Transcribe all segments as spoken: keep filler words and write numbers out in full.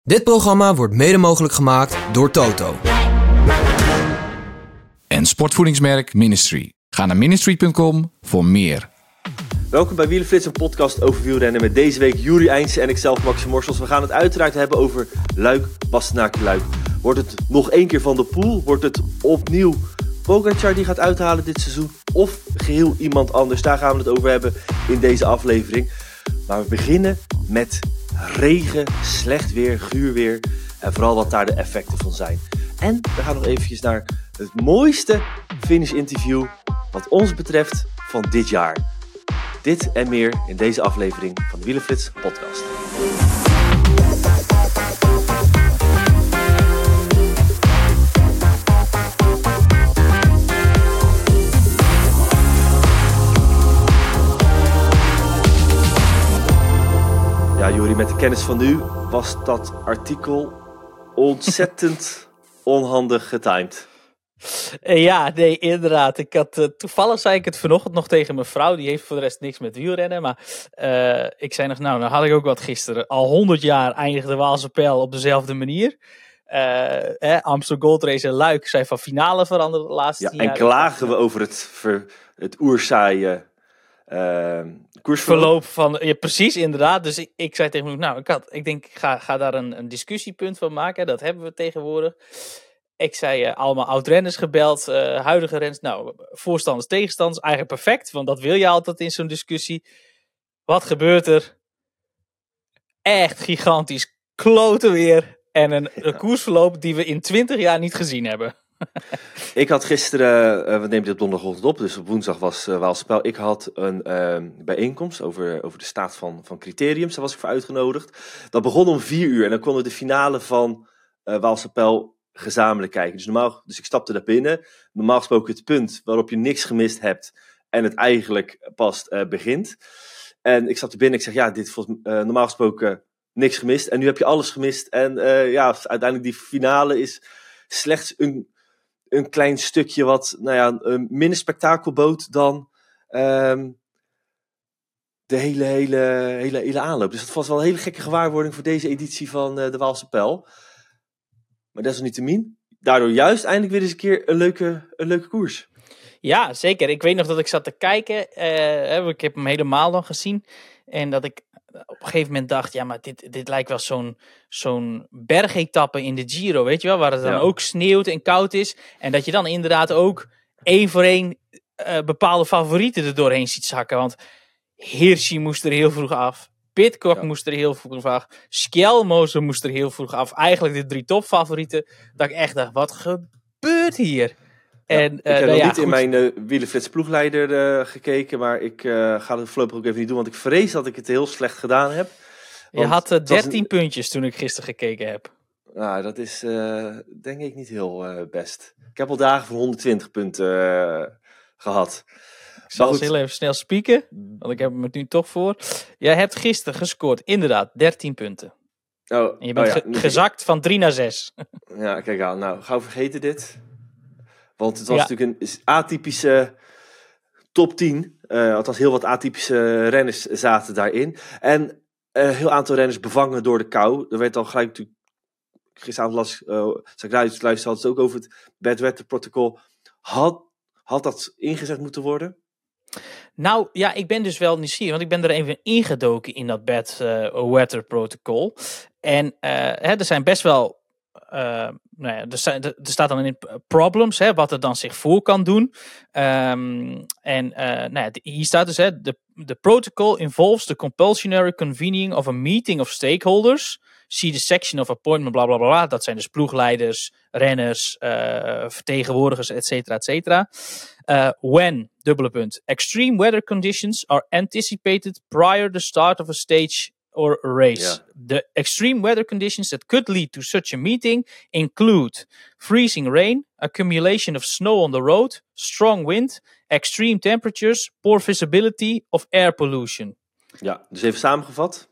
Dit programma wordt mede mogelijk gemaakt door Toto. En sportvoedingsmerk Ministry. Ga naar ministry punt com voor meer. Welkom bij Wielerflits, een podcast over wielrennen met deze week Juri Eijnsen en ikzelf, Maxim Morsels. We gaan het uiteraard hebben over Luik, Bastenaken, Luik. Wordt het nog één keer Van der Poel? Wordt het opnieuw Pogačar die gaat uithalen dit seizoen? Of geheel iemand anders? Daar gaan we het over hebben in deze aflevering. Maar we beginnen met regen, slecht weer, guur weer en vooral wat daar de effecten van zijn. En we gaan nog eventjes naar het mooiste finish interview wat ons betreft van dit jaar. Dit en meer in deze aflevering van de Wielerflits podcast. Ja, Juri, met de kennis van nu was dat artikel ontzettend onhandig getimed. Ja, nee, inderdaad. Ik had, uh, toevallig zei ik het vanochtend nog tegen mijn vrouw. Die heeft voor de rest niks met wielrennen. Maar uh, ik zei nog, nou, nou had ik ook wat gisteren. Al honderd jaar eindigde Waalse Pijl op dezelfde manier. Uh, eh, Amstel Gold Race en Luik zijn van finale veranderd de laatste ja, tien jaar. En klagen we over het, ver, het oerzaaie uh, koersverloop. Verloop van, ja, precies, inderdaad. Dus ik, ik zei tegen me, nou, ik, had, ik denk, ik ga, ga daar een, een discussiepunt van maken. Dat hebben we tegenwoordig. Ik zei uh, allemaal oud-renners gebeld, uh, huidige renners, nou, voorstanders, tegenstanders, eigenlijk perfect, want dat wil je altijd in zo'n discussie. Wat gebeurt er? Echt gigantisch kloten weer en een, een koersverloop die we in twintig jaar niet gezien hebben. Ik had gisteren, uh, we nemen dit op donderdagochtend op, dus op woensdag was uh, Waalse Pijl. Ik had een uh, bijeenkomst over, over de staat van, van criteriums, daar was ik voor uitgenodigd. Dat begon om vier uur en dan konden we de finale van uh, Waalse Pijl gezamenlijk kijken. Dus, normaal, dus ik stapte daar binnen. Normaal gesproken het punt waarop je niks gemist hebt en het eigenlijk pas uh, begint. En ik stapte binnen en ik zeg, ja, dit is volgens, uh, normaal gesproken niks gemist. En nu heb je alles gemist. En uh, ja, uiteindelijk die finale is slechts een, een klein stukje wat, nou ja, een minder spektakel bood dan um, de hele, hele, hele, hele aanloop. Dus dat was wel een hele gekke gewaarwording voor deze editie van uh, de Waalse Pijl. Maar desalniettemin, daardoor juist eindelijk weer eens een keer een leuke, een leuke koers. Ja, zeker. Ik weet nog dat ik zat te kijken. Uh, ik heb hem helemaal dan gezien. En dat ik op een gegeven moment dacht, ja, maar dit, dit lijkt wel zo'n, zo'n bergetappe in de Giro, weet je wel? Waar het dan ja. ook sneeuwt en koud is. En dat je dan inderdaad ook één voor één uh, bepaalde favorieten er doorheen ziet zakken. Want Hirschi moest er heel vroeg af. Pidcock ja. moest er heel vroeg af. Skjelmoze moest er heel vroeg af. Eigenlijk de drie topfavorieten. Dat ik echt dacht, wat gebeurt hier? Ja, en, uh, ik heb nou nog ja, niet goed. in mijn uh, Wielerflits ploegleider uh, gekeken. Maar ik uh, ga het voorlopig ook even niet doen. Want ik vrees dat ik het heel slecht gedaan heb. Je had uh, dertien een... puntjes toen ik gisteren gekeken heb. Nou, dat is uh, denk ik niet heel uh, best. Ik heb al dagen van honderdtwintig punten uh, gehad. Ik zal eens heel even snel spieken, want ik heb hem er nu toch voor. Jij hebt gisteren gescoord, inderdaad, dertien punten. Oh, en je bent oh ja, ge- gezakt van drie naar zes. Ja, kijk aan. Nou, gauw vergeten dit. Want het was ja. natuurlijk een atypische top tien. Uh, althans, heel wat atypische renners zaten daarin. En een uh, heel aantal renners bevangen door de kou. Er werd al gelijk natuurlijk... Gisteravond las uh, ik luisterde had het ook over het bad weather protocol. Had, had dat ingezet moeten worden? Nou, ja, ik ben dus wel nieuwsgierig, want ik ben er even ingedoken in dat bad uh, weather protocol. En uh, hè, er zijn best wel... Uh, nou ja, er, zijn, er staat dan in problems, hè, wat er dan zich voor kan doen. Um, en uh, nou ja, hier staat dus, hè, the, the protocol involves the compulsory convening of a meeting of stakeholders. See the section of appointment, bla bla bla. Dat zijn dus ploegleiders, renners, uh, vertegenwoordigers, et cetera, et cetera. Uh, when, dubbele punt, extreme weather conditions are anticipated prior the start of a stage or a race. Ja. The extreme weather conditions that could lead to such a meeting include freezing rain, accumulation of snow on the road, strong wind, extreme temperatures, poor visibility of air pollution. Ja, dus even samengevat.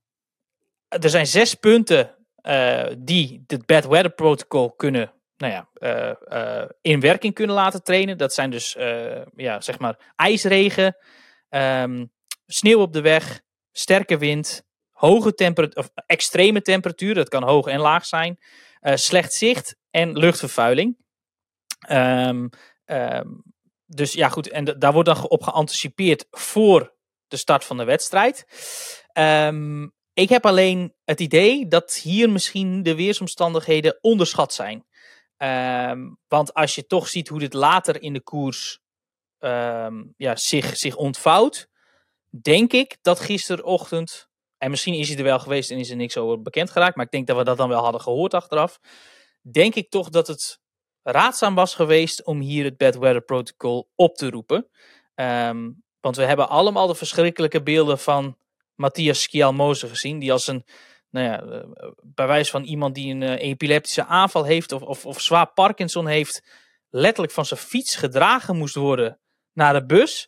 Er zijn zes punten uh, die het bad weather protocol kunnen, nou ja, uh, uh, in werking kunnen laten trainen. Dat zijn dus, uh, ja, zeg maar, ijsregen, um, sneeuw op de weg, sterke wind, hoge temperatuur, of extreme temperatuur, dat kan hoog en laag zijn, uh, slecht zicht en luchtvervuiling. Um, um, dus ja goed, en d- daar wordt dan op geanticipeerd voor de start van de wedstrijd. Um, ik heb alleen het idee dat hier misschien de weersomstandigheden onderschat zijn. Um, want als je toch ziet hoe dit later in de koers um, ja, zich, zich ontvouwt, denk ik dat gisterochtend, en misschien is hij er wel geweest en is er niks over bekend geraakt, maar ik denk dat we dat dan wel hadden gehoord achteraf, denk ik toch dat het raadzaam was geweest om hier het Bad Weather Protocol op te roepen. Um, want we hebben allemaal de verschrikkelijke beelden van Matthias Skjelmose gezien, die als een, nou ja, bij wijze van iemand die een uh, epileptische aanval heeft of, of, of zwaar Parkinson heeft, letterlijk van zijn fiets gedragen moest worden naar de bus.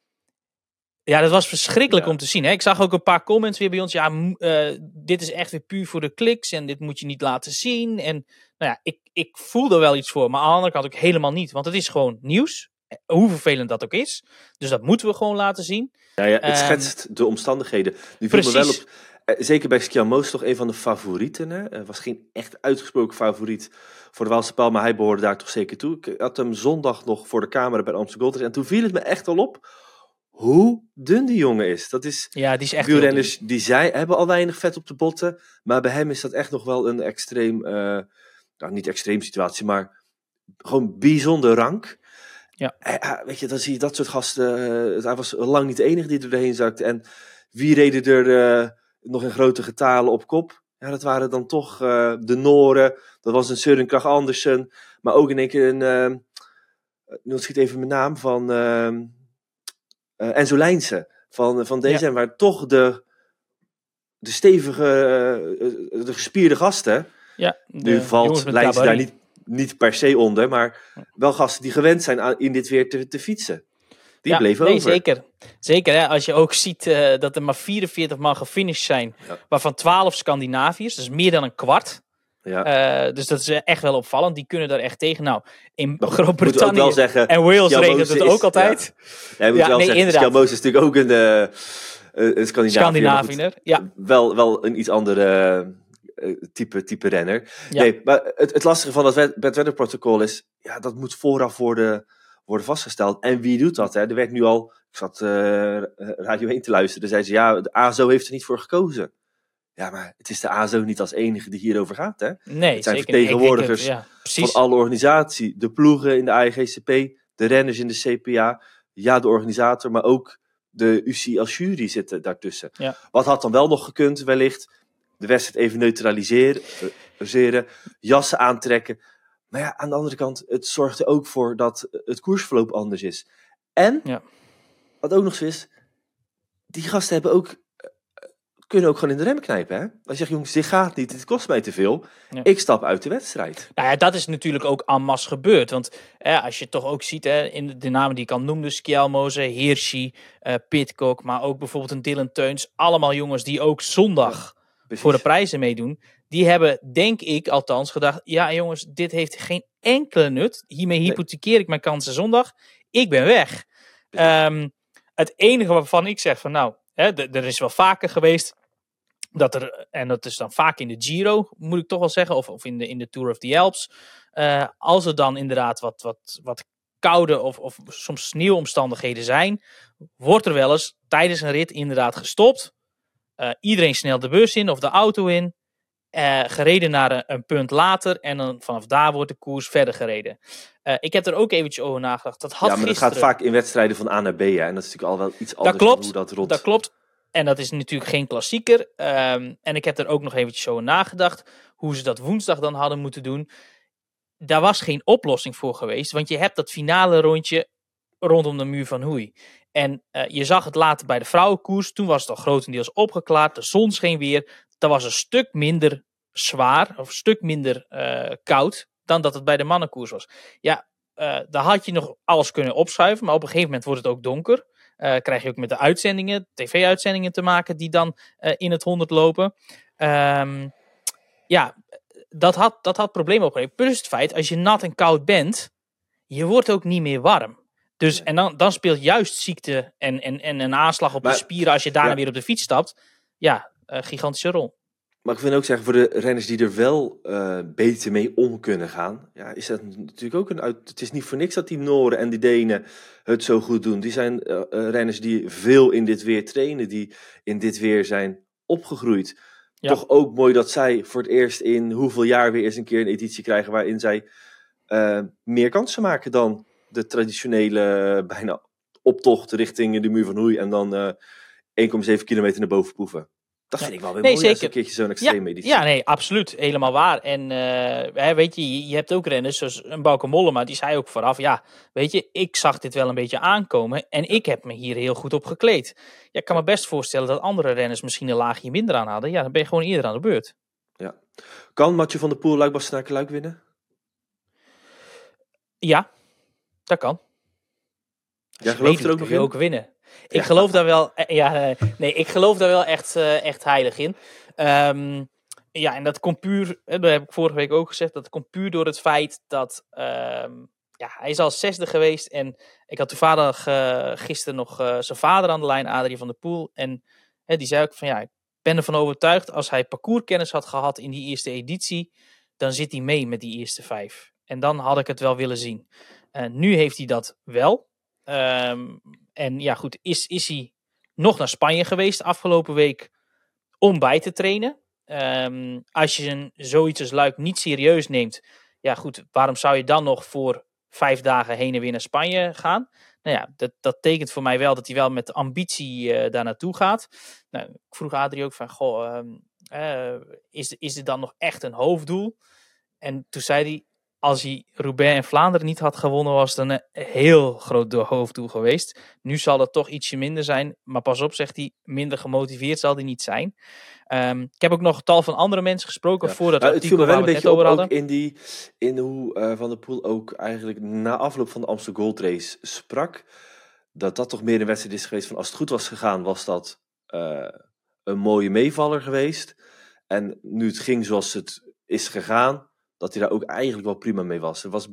Ja, dat was verschrikkelijk ja. om te zien. Hè? Ik zag ook een paar comments weer bij ons. Ja, uh, dit is echt weer puur voor de kliks en dit moet je niet laten zien. En nou ja, ik, ik voelde wel iets voor, maar aan de andere kant ook helemaal niet. Want het is gewoon nieuws, hoe vervelend dat ook is. Dus dat moeten we gewoon laten zien. Ja, ja, het schetst um, de omstandigheden. Nu viel me wel op, eh, zeker bij Skjelmose toch een van de favorieten. Hè? Er was geen echt uitgesproken favoriet voor de Waalse Pijl, maar hij behoorde daar toch zeker toe. Ik had hem zondag nog voor de camera bij de Amstel Gold Race en toen viel het me echt al op hoe dun die jongen is. Dat is, ja, die is echt wielrenners die zij hebben al weinig vet op de botten, maar bij hem is dat echt nog wel een extreem, uh, nou niet extreem situatie, maar gewoon bijzonder rank. Ja. Uh, weet je, dan zie je dat soort gasten, uh, hij was lang niet de enige die er doorheen zakte en wie reden er uh, nog in grote getalen op kop? Ja, dat waren dan toch uh, de Noren, dat was een Søren Kragh Andersen, maar ook in één keer een, uh, nu schiet even mijn naam, van Uh, Uh, Enzo Lijnsen van, van D S M, ja. waar toch de, de stevige, uh, de gespierde gasten, ja, nu valt Lijnsen daar niet, niet per se onder, maar wel gasten die gewend zijn aan, in dit weer te, te fietsen. Die ja, bleven nee, over. Zeker, zeker hè? Als je ook ziet uh, dat er maar vierenveertig man gefinished zijn, ja. waarvan twaalf Scandinaviërs, dus meer dan een kwart. Ja. Uh, dus dat is echt wel opvallend. Die kunnen daar echt tegen. Nou, in Groot-Brittannië zeggen, en Wales regent het ook altijd. Ja, je moet ja, wel nee, zeggen, Skjelmose is natuurlijk ook een, uh, een Scandinaviër. Scandinaviër, ja. Wel, wel een iets andere uh, type, type renner. Ja. Nee, maar het, het lastige van dat Bad Weather Protocol is, ja, dat moet vooraf worden, worden vastgesteld. En wie doet dat? Hè? Er werd nu al, ik zat uh, Radio één te luisteren, zei ze, ja, de A S O heeft er niet voor gekozen. Ja, maar het is de A S O niet als enige die hierover gaat, hè? Nee, het zijn zeker. vertegenwoordigers het, ja, van alle organisatie. De ploegen in de A I G C P, de renners in de C P A, ja, de organisator, maar ook de U C I als jury zitten daartussen. Ja. Wat had dan wel nog gekund, wellicht? De wedstrijd even neutraliseren, jassen aantrekken. Maar ja, aan de andere kant, het zorgt er ook voor dat het koersverloop anders is. En, ja. wat ook nog zo is, die gasten hebben ook kunnen ook gewoon in de rem knijpen, hè? Als je zegt, jongens, dit gaat niet, dit kost mij te veel. Ja. Ik stap uit de wedstrijd. Nou ja, dat is natuurlijk ook en masse gebeurd. Want eh, als je toch ook ziet, hè, in de namen die ik al noemde, Skjelmose, Hirschi, uh, Pidcock, maar ook bijvoorbeeld een Dylan Teuns. Allemaal jongens die ook zondag ja, voor de prijzen meedoen. Die hebben, denk ik althans, gedacht, ja jongens, dit heeft geen enkele nut. Hiermee hypothekeer ik mijn kansen zondag. Ik ben weg. Um, het enige waarvan ik zeg van, nou, hè, d- er is wel vaker geweest dat er, en dat is dan vaak in de Giro, moet ik toch wel zeggen, of, of in, de, in de Tour of the Alps. Uh, als er dan inderdaad wat, wat, wat koude of, of soms sneeuwomstandigheden zijn, wordt er wel eens tijdens een rit inderdaad gestopt. Uh, iedereen snel de bus in of de auto in. Uh, gereden naar een, een punt later en dan vanaf daar wordt de koers verder gereden. Uh, ik heb er ook eventjes over nagedacht. Dat had ja, maar gisteren... dat gaat vaak in wedstrijden van A naar B, hè? En dat is natuurlijk al wel iets anders dat klopt, dan hoe dat rond. Dat klopt. En dat is natuurlijk geen klassieker. Um, en ik heb er ook nog eventjes over nagedacht hoe ze dat woensdag dan hadden moeten doen. Daar was geen oplossing voor geweest, want je hebt dat finale rondje rondom de muur van Hoei. En uh, je zag het later bij de vrouwenkoers. Toen was het al grotendeels opgeklaard. De zon scheen weer. Dat was een stuk minder zwaar, of een stuk minder uh, koud dan dat het bij de mannenkoers was. Ja, uh, daar had je nog alles kunnen opschuiven, maar op een gegeven moment wordt het ook donker. Uh, krijg je ook met de uitzendingen, tv-uitzendingen te maken die dan uh, in het honderd lopen. Um, ja, dat had, dat had problemen opgeleverd. Plus het feit, als je nat en koud bent, je wordt ook niet meer warm. Dus, nee. En dan, dan speelt juist ziekte en, en, en een aanslag op maar, de spieren als je daarna ja. weer op de fiets stapt. Ja, uh, gigantische rol. Maar ik wil ook zeggen, voor de renners die er wel uh, beter mee om kunnen gaan, ja, is dat natuurlijk ook een uit. Het is niet voor niks dat die Noren en die Denen het zo goed doen. Die zijn uh, uh, renners die veel in dit weer trainen, die in dit weer zijn opgegroeid. Ja. Toch ook mooi dat zij voor het eerst in hoeveel jaar weer eens een keer een editie krijgen waarin zij uh, meer kansen maken dan de traditionele uh, bijna optocht richting de muur van Hoei en dan uh, één komma zeven kilometer naar boven poeven. Dat vind ik wel weer nee, mooi, zeker. Een keertje zo'n extreme ja, editie. Ja, nee, absoluut. Helemaal waar. En uh, weet je, je hebt ook renners zoals een Bauke Mollema, die zei ook vooraf, ja, weet je, ik zag dit wel een beetje aankomen en ik heb me hier heel goed op gekleed. Ja, ik kan me best voorstellen dat andere renners misschien een laagje minder aan hadden. Ja, dan ben je gewoon eerder aan de beurt. Ja. Kan Mathieu van der Poel Luik-Bastenaken-Luik winnen? Ja, dat kan. Jij gelooft er ook nog in? Ook winnen. Ik ja. geloof daar wel, ja, nee, ik geloof daar wel echt, uh, echt heilig in. Um, ja, en dat komt puur, dat heb ik vorige week ook gezegd, dat komt puur door het feit dat, um, ja, hij is al zesde geweest en ik had toevallig uh, gisteren nog uh, zijn vader aan de lijn, Adrie van der Poel, en uh, die zei ook van, ja, ik ben ervan overtuigd, als hij parcourskennis had gehad in die eerste editie, dan zit hij mee met die eerste vijf. En dan had ik het wel willen zien. Uh, nu heeft hij dat wel. Um, en ja goed, is, is hij nog naar Spanje geweest afgelopen week om bij te trainen. Um, als je een, zoiets als Luik niet serieus neemt, ja goed, waarom zou je dan nog voor vijf dagen heen en weer naar Spanje gaan? Nou ja, dat, dat tekent voor mij wel dat hij wel met ambitie uh, daar naartoe gaat. Nou, ik vroeg Adrie ook van, goh, um, uh, is, is dit dan nog echt een hoofddoel? En toen zei hij, als hij Roubaix en Vlaanderen niet had gewonnen, was het een heel groot hoofddoel geweest. Nu zal het toch ietsje minder zijn. Maar pas op, zegt hij, minder gemotiveerd zal hij niet zijn. Um, ik heb ook nog tal van andere mensen gesproken ja. voordat nou, we het viel me wel een beetje over op hadden. Ook in, die, in hoe uh, Van der Poel ook eigenlijk na afloop van de Amstel Gold Race sprak. Dat dat toch meer een wedstrijd is geweest van als het goed was gegaan, was dat uh, een mooie meevaller geweest. En nu het ging zoals het is gegaan, dat hij daar ook eigenlijk wel prima mee was. Hij was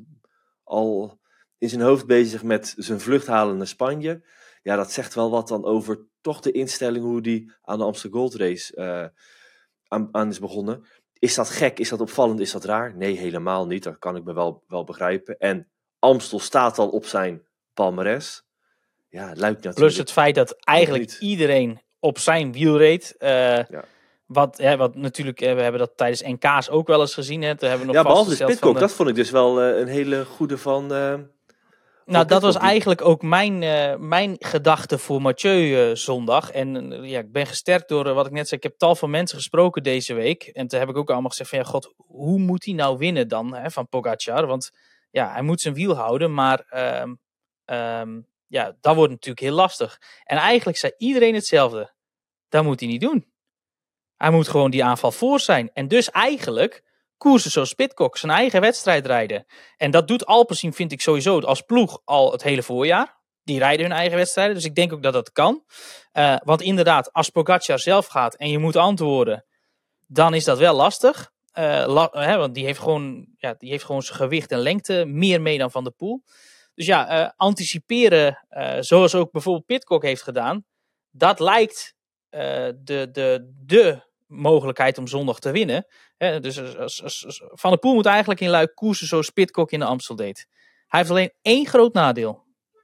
al in zijn hoofd bezig met zijn vlucht halen naar Spanje. Ja, dat zegt wel wat dan over toch de instelling hoe hij aan de Amstel Gold Race uh, aan, aan is begonnen. Is dat gek? Is dat opvallend? Is dat raar? Nee, helemaal niet. Dat kan ik me wel, wel begrijpen. En Amstel staat al op zijn palmares. Ja, Luik natuurlijk. Plus het feit dat eigenlijk iedereen op zijn wiel reed. Uh, ja. Wat, hè, wat natuurlijk, we hebben dat tijdens N K's ook wel eens gezien. Hè. Daar hebben we nog ja, behalve de Pidcock, de... dat vond ik dus wel uh, een hele goede van... Uh, nou, dat was eigenlijk ook mijn, uh, mijn gedachte voor Mathieu uh, zondag. En uh, ja, ik ben gesterkt door uh, wat ik net zei. Ik heb tal van mensen gesproken deze week. En toen heb ik ook allemaal gezegd van, ja, god, hoe moet hij nou winnen dan hè, van Pogacar? Want ja, hij moet zijn wiel houden, maar um, um, ja, dat wordt natuurlijk heel lastig. En eigenlijk zei iedereen hetzelfde. Dat moet hij niet doen. Hij moet gewoon die aanval voor zijn. En dus eigenlijk koersen zoals Pidcock zijn eigen wedstrijd rijden. En dat doet Alpecin, vind ik sowieso, als ploeg al het hele voorjaar. Die rijden hun eigen wedstrijden. Dus ik denk ook dat dat kan. Uh, want inderdaad, als Pogacar zelf gaat en je moet antwoorden, dan is dat wel lastig. Uh, la- hè, want die heeft, gewoon, ja, die heeft gewoon zijn gewicht en lengte meer mee dan Van der Poel. Dus ja, uh, anticiperen, uh, zoals ook bijvoorbeeld Pidcock heeft gedaan, dat lijkt uh, de, de, de mogelijkheid om zondag te winnen. He, dus als, als, als Van der Poel moet eigenlijk in Luik koersen zoals Pidcock in de Amstel deed. Hij heeft alleen één groot nadeel.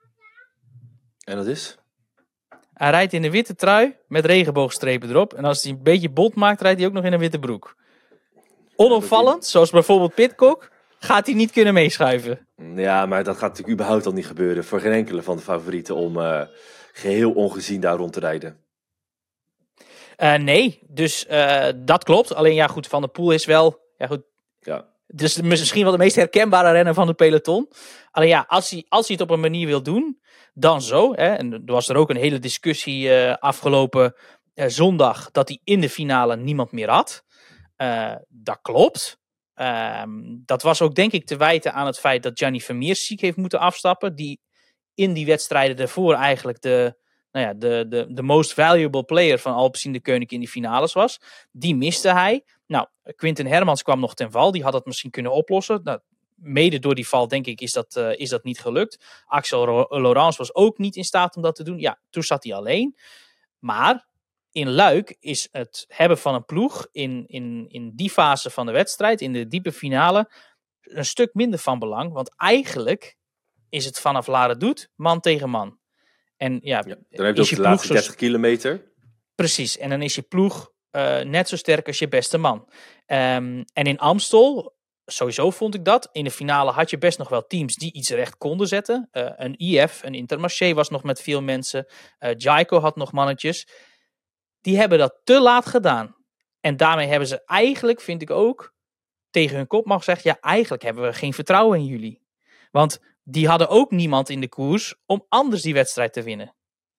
En dat is? Hij rijdt in een witte trui met regenboogstrepen erop. En als hij een beetje bont maakt, rijdt hij ook nog in een witte broek. Onopvallend, zoals bijvoorbeeld Pidcock, gaat hij niet kunnen meeschuiven. Ja, maar dat gaat natuurlijk überhaupt al niet gebeuren. Voor geen enkele van de favorieten om uh, geheel ongezien daar rond te rijden. Uh, nee, dus uh, dat klopt. Alleen ja, goed, Van der Poel is wel... Ja, goed. Ja. Dus misschien wel de meest herkenbare renner van de peloton. Alleen ja, als hij, als hij het op een manier wil doen, dan zo. Hè, en er was er ook een hele discussie uh, afgelopen uh, zondag dat hij in de finale niemand meer had. Uh, dat klopt. Uh, dat was ook denk ik te wijten aan het feit dat Gianni Vermeers ziek heeft moeten afstappen. Die in die wedstrijden daarvoor eigenlijk de... Nou ja, de, de, de most valuable player van Alpecin de Koning in die finales was. Die miste hij. Nou, Quinten Hermans kwam nog ten val. Die had het misschien kunnen oplossen. Nou, mede door die val, denk ik, is dat, uh, is dat niet gelukt. Axel Ro- Laurens was ook niet in staat om dat te doen. Ja, toen zat hij alleen. Maar in Luik is het hebben van een ploeg in, in, in die fase van de wedstrijd, in de diepe finale, een stuk minder van belang. Want eigenlijk is het vanaf Laredoet man tegen man. En ja, ja dan heb je ook de laatste dertig zo... kilometer. Precies, en dan is je ploeg uh, net zo sterk als je beste man. Um, en in Amstel, sowieso vond ik dat. In de finale had je best nog wel teams die iets recht konden zetten. Uh, een I F, een Intermarché was nog met veel mensen. Uh, Jayco had nog mannetjes. Die hebben dat te laat gedaan. En daarmee hebben ze eigenlijk, vind ik ook, tegen hun kopman gezegd, ja, eigenlijk hebben we geen vertrouwen in jullie. Want die hadden ook niemand in de koers om anders die wedstrijd te winnen.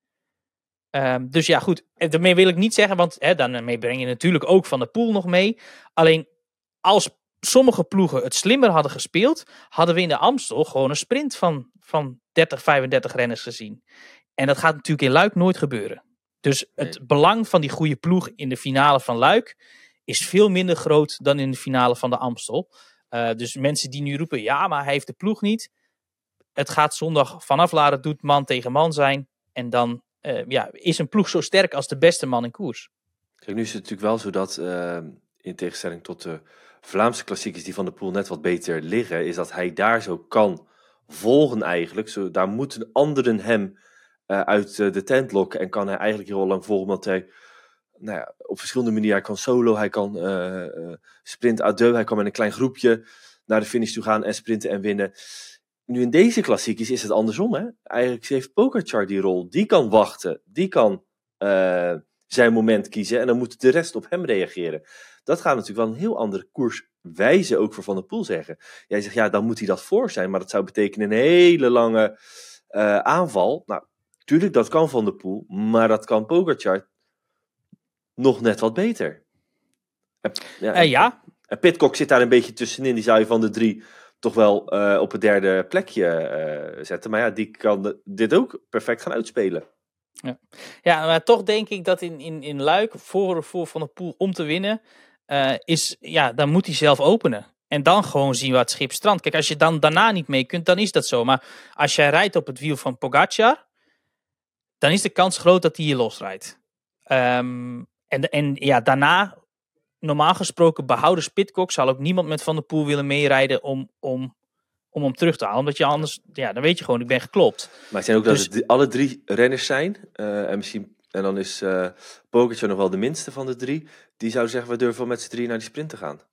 Um, dus ja, goed. Daarmee wil ik niet zeggen, want hè, daarmee breng je natuurlijk ook Van der Poel nog mee. Alleen, als sommige ploegen het slimmer hadden gespeeld, hadden we in de Amstel gewoon een sprint van, van dertig, vijfendertig renners gezien. En dat gaat natuurlijk in Luik nooit gebeuren. Dus het nee. belang van die goede ploeg in de finale van Luik is veel minder groot dan in de finale van de Amstel. Uh, dus mensen die nu roepen, ja, maar hij heeft de ploeg niet. Het gaat zondag vanaf Laredoet man tegen man zijn. En dan uh, ja, is een ploeg zo sterk als de beste man in koers. Kijk, nu is het natuurlijk wel zo dat, uh, in tegenstelling tot de Vlaamse klassiekers die Van der Poel net wat beter liggen, is dat hij daar zo kan volgen eigenlijk. Zo, daar moeten anderen hem uh, uit uh, de tent lokken en kan hij eigenlijk heel lang volgen, omdat hij nou ja, op verschillende manieren, hij kan solo, hij kan uh, uh, sprint à deux, hij kan met een klein groepje naar de finish toe gaan en sprinten en winnen. Nu in deze klassiekers is het andersom. Hè? Eigenlijk heeft Pogačar die rol. Die kan wachten. Die kan uh, zijn moment kiezen. En dan moet de rest op hem reageren. Dat gaat natuurlijk wel een heel andere koerswijze ook voor Van der Poel zeggen. Jij zegt, ja, dan moet hij dat voor zijn. Maar dat zou betekenen een hele lange uh, aanval. Nou, tuurlijk, dat kan Van der Poel. Maar dat kan Pogačar nog net wat beter. En, ja, uh, ja. En Pidcock zit daar een beetje tussenin. Die zou je van de drie toch wel uh, op het derde plekje uh, zetten. Maar ja, die kan de, dit ook perfect gaan uitspelen. Ja, ja, maar toch denk ik dat in, in, in Luik, voor, voor Van der Poel om te winnen, uh, is, ja, dan moet hij zelf openen. En dan gewoon zien waar het schip strandt. Kijk, als je dan daarna niet mee kunt, dan is dat zo. Maar als jij rijdt op het wiel van Pogačar, dan is de kans groot dat hij je losrijdt. Um, en, en ja, daarna, normaal gesproken, behouden Pidcock, zal ook niemand met Van der Poel willen meerijden om, om, om hem terug te halen. Omdat je anders, ja, dan weet je gewoon, ik ben geklopt. Maar het zijn ook dus, dat het alle drie renners zijn. Uh, en, misschien, en dan is uh, Pogačar nog wel de minste van de drie. Die zou zeggen, we durven wel met z'n drie naar die sprint te gaan.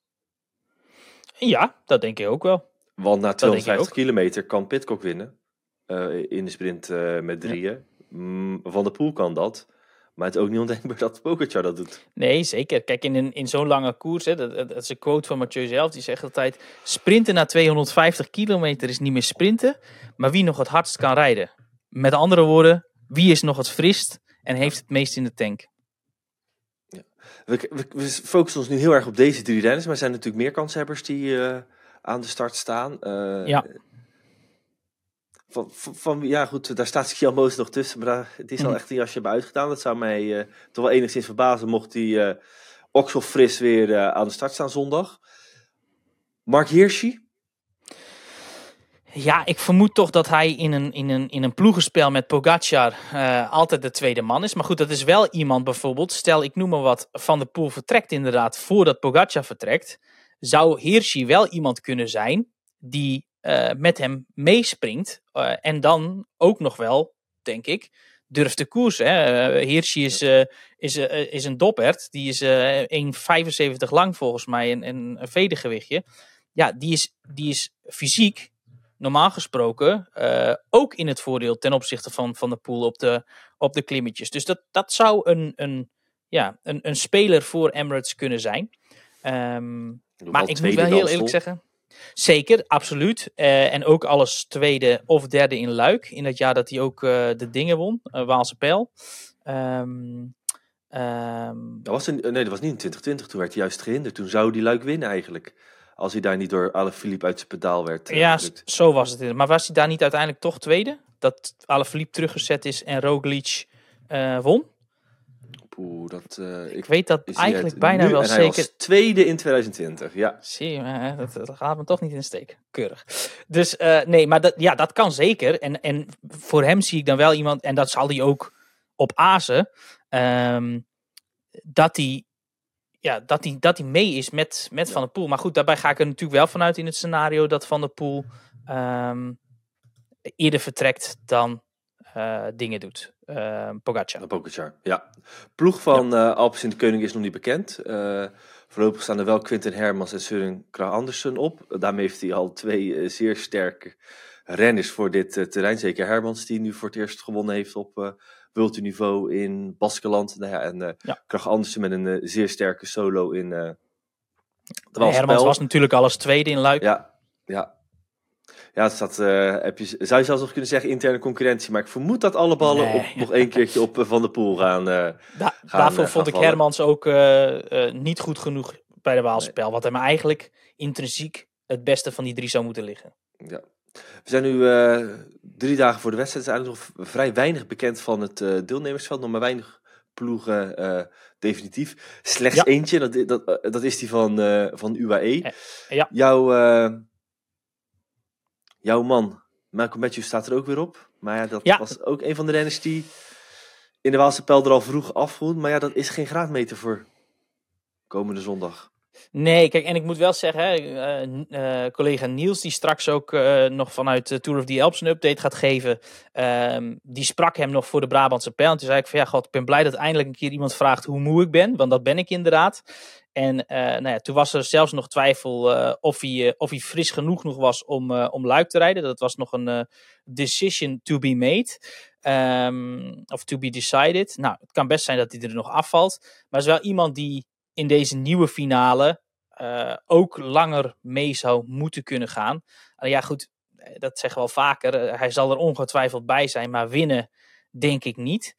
Ja, dat denk ik ook wel. Want na tweehonderdvijftig kilometer kan Pidcock winnen. Uh, in de sprint uh, met drieën. Ja. Mm, Van der Poel kan dat. Maar het is ook niet ondenkbaar dat Pogačar dat doet. Nee, zeker. Kijk, in, een, in zo'n lange koers, hè, dat, dat is een quote van Mathieu zelf, die zegt altijd, sprinten na tweehonderdvijftig kilometer is niet meer sprinten, maar wie nog het hardst kan rijden. Met andere woorden, wie is nog het frist en heeft het meest in de tank. Ja. We, we, we focussen ons nu heel erg op deze drie renners, maar er zijn natuurlijk meer kanshebbers die uh, aan de start staan. Uh, ja. Van, van, van, ja goed, daar staat Jan Moos nog tussen, maar daar, die is al echt een jasje hebben uitgedaan. Dat zou mij uh, toch wel enigszins verbazen mocht hij uh, ook zo fris weer uh, aan de start staan zondag. Mark Hirschi? Ja, ik vermoed toch dat hij in een, in een, in een ploegenspel met Pogačar uh, altijd de tweede man is. Maar goed, dat is wel iemand bijvoorbeeld, stel ik noem maar wat, Van der Poel vertrekt inderdaad voordat Pogačar vertrekt. Zou Hirschi wel iemand kunnen zijn die Uh, met hem meespringt. Uh, en dan ook nog wel, denk ik, durft te koersen. Hè? Uh, Hirschi is, uh, is, uh, is een doppert. Die is uh, één komma vijfenzeventig lang volgens mij. En, en een vedergewichtje. Ja, die is, die is fysiek, normaal gesproken, uh, ook in het voordeel ten opzichte van Van der Poel op de, op de klimmetjes. Dus dat, dat zou een, een, ja, een, een speler voor Emirates kunnen zijn. Um, maar ik moet wel heel eerlijk zeggen, zeker, absoluut. Uh, en ook alles tweede of derde in Luik. In dat jaar dat hij ook uh, de dingen won. Uh, Waalse Pijl. Um, um, dat was in, nee, dat was niet in twintig twintig. Toen werd hij juist gehinderd. Toen zou die Luik winnen eigenlijk. Als hij daar niet door Alaphilippe uit zijn pedaal werd. Uh, ja, gedrukt. Zo was het. Maar was hij daar niet uiteindelijk toch tweede? Dat Alaphilippe teruggezet is en Roglic uh, won? Oeh, dat, uh, ik, ik weet dat eigenlijk bijna nu, wel en zeker. Hij was tweede in twintig twintig, ja. Zie je, uh, dat, dat gaat me toch niet in de steek. Keurig. Dus uh, nee, maar dat, ja, dat kan zeker. En, en voor hem zie ik dan wel iemand, en dat zal hij ook op azen. Um, dat hij ja, dat hij dat hij mee is met, met Ja. Van der Poel. Maar goed, daarbij ga ik er natuurlijk wel vanuit in het scenario dat Van der Poel um, eerder vertrekt dan uh, dingen doet. Uh, Pogacar. Pogacar, ja. Ploeg van ja. uh, Alpecin de Koning is nog niet bekend. Uh, voorlopig staan er wel Quinten Hermans en Søren Kragh Andersen op. Daarmee heeft hij al twee uh, zeer sterke renners voor dit uh, terrein. Zeker Hermans, die nu voor het eerst gewonnen heeft op uh, World-niveau in Baskeland. Nou ja, en uh, ja. Kragh Andersen met een uh, zeer sterke solo in uh, de Waalspel. Hermans was natuurlijk al als tweede in Luik. Ja, ja. Ja, het staat, uh, heb je, zou je zelfs nog kunnen zeggen interne concurrentie. Maar ik vermoed dat alle ballen nee. op, nog één keertje op uh, Van der Poel gaan, uh, da- gaan Daarvoor uh, vond gaan ik Hermans ook uh, uh, niet goed genoeg bij de Waalspel. Nee. Wat hem eigenlijk intrinsiek het beste van die drie zou moeten liggen. Ja. We zijn nu uh, drie dagen voor de wedstrijd. Er is eigenlijk nog vrij weinig bekend van het uh, deelnemersveld. Nog maar weinig ploegen uh, definitief. Slechts ja. eentje, dat, dat, uh, dat is die van, uh, van U A E. Ja. Ja. Jouw... Uh, Jouw man, Malcolm Matthews, staat er ook weer op. Maar ja, dat ja. was ook een van de renners die in de Waalspel er al vroeg afvoert. Maar ja, dat is geen graadmeter voor komende zondag. Nee, kijk, en ik moet wel zeggen, uh, uh, collega Niels, die straks ook uh, nog vanuit de Tour of the Alps een update gaat geven, uh, die sprak hem nog voor de Brabantse Pijl. En toen zei ik van ja, god, ik ben blij dat eindelijk een keer iemand vraagt hoe moe ik ben, want dat ben ik inderdaad. En uh, nou ja, toen was er zelfs nog twijfel uh, of, hij, uh, of hij fris genoeg nog was om, uh, om Luik te rijden. Dat was nog een uh, decision to be made. Um, of to be decided. Nou, het kan best zijn dat hij er nog afvalt. Maar is wel iemand die in deze nieuwe finale uh, ook langer mee zou moeten kunnen gaan. Uh, ja goed, dat zeggen we al vaker. Uh, hij zal er ongetwijfeld bij zijn, maar winnen denk ik niet.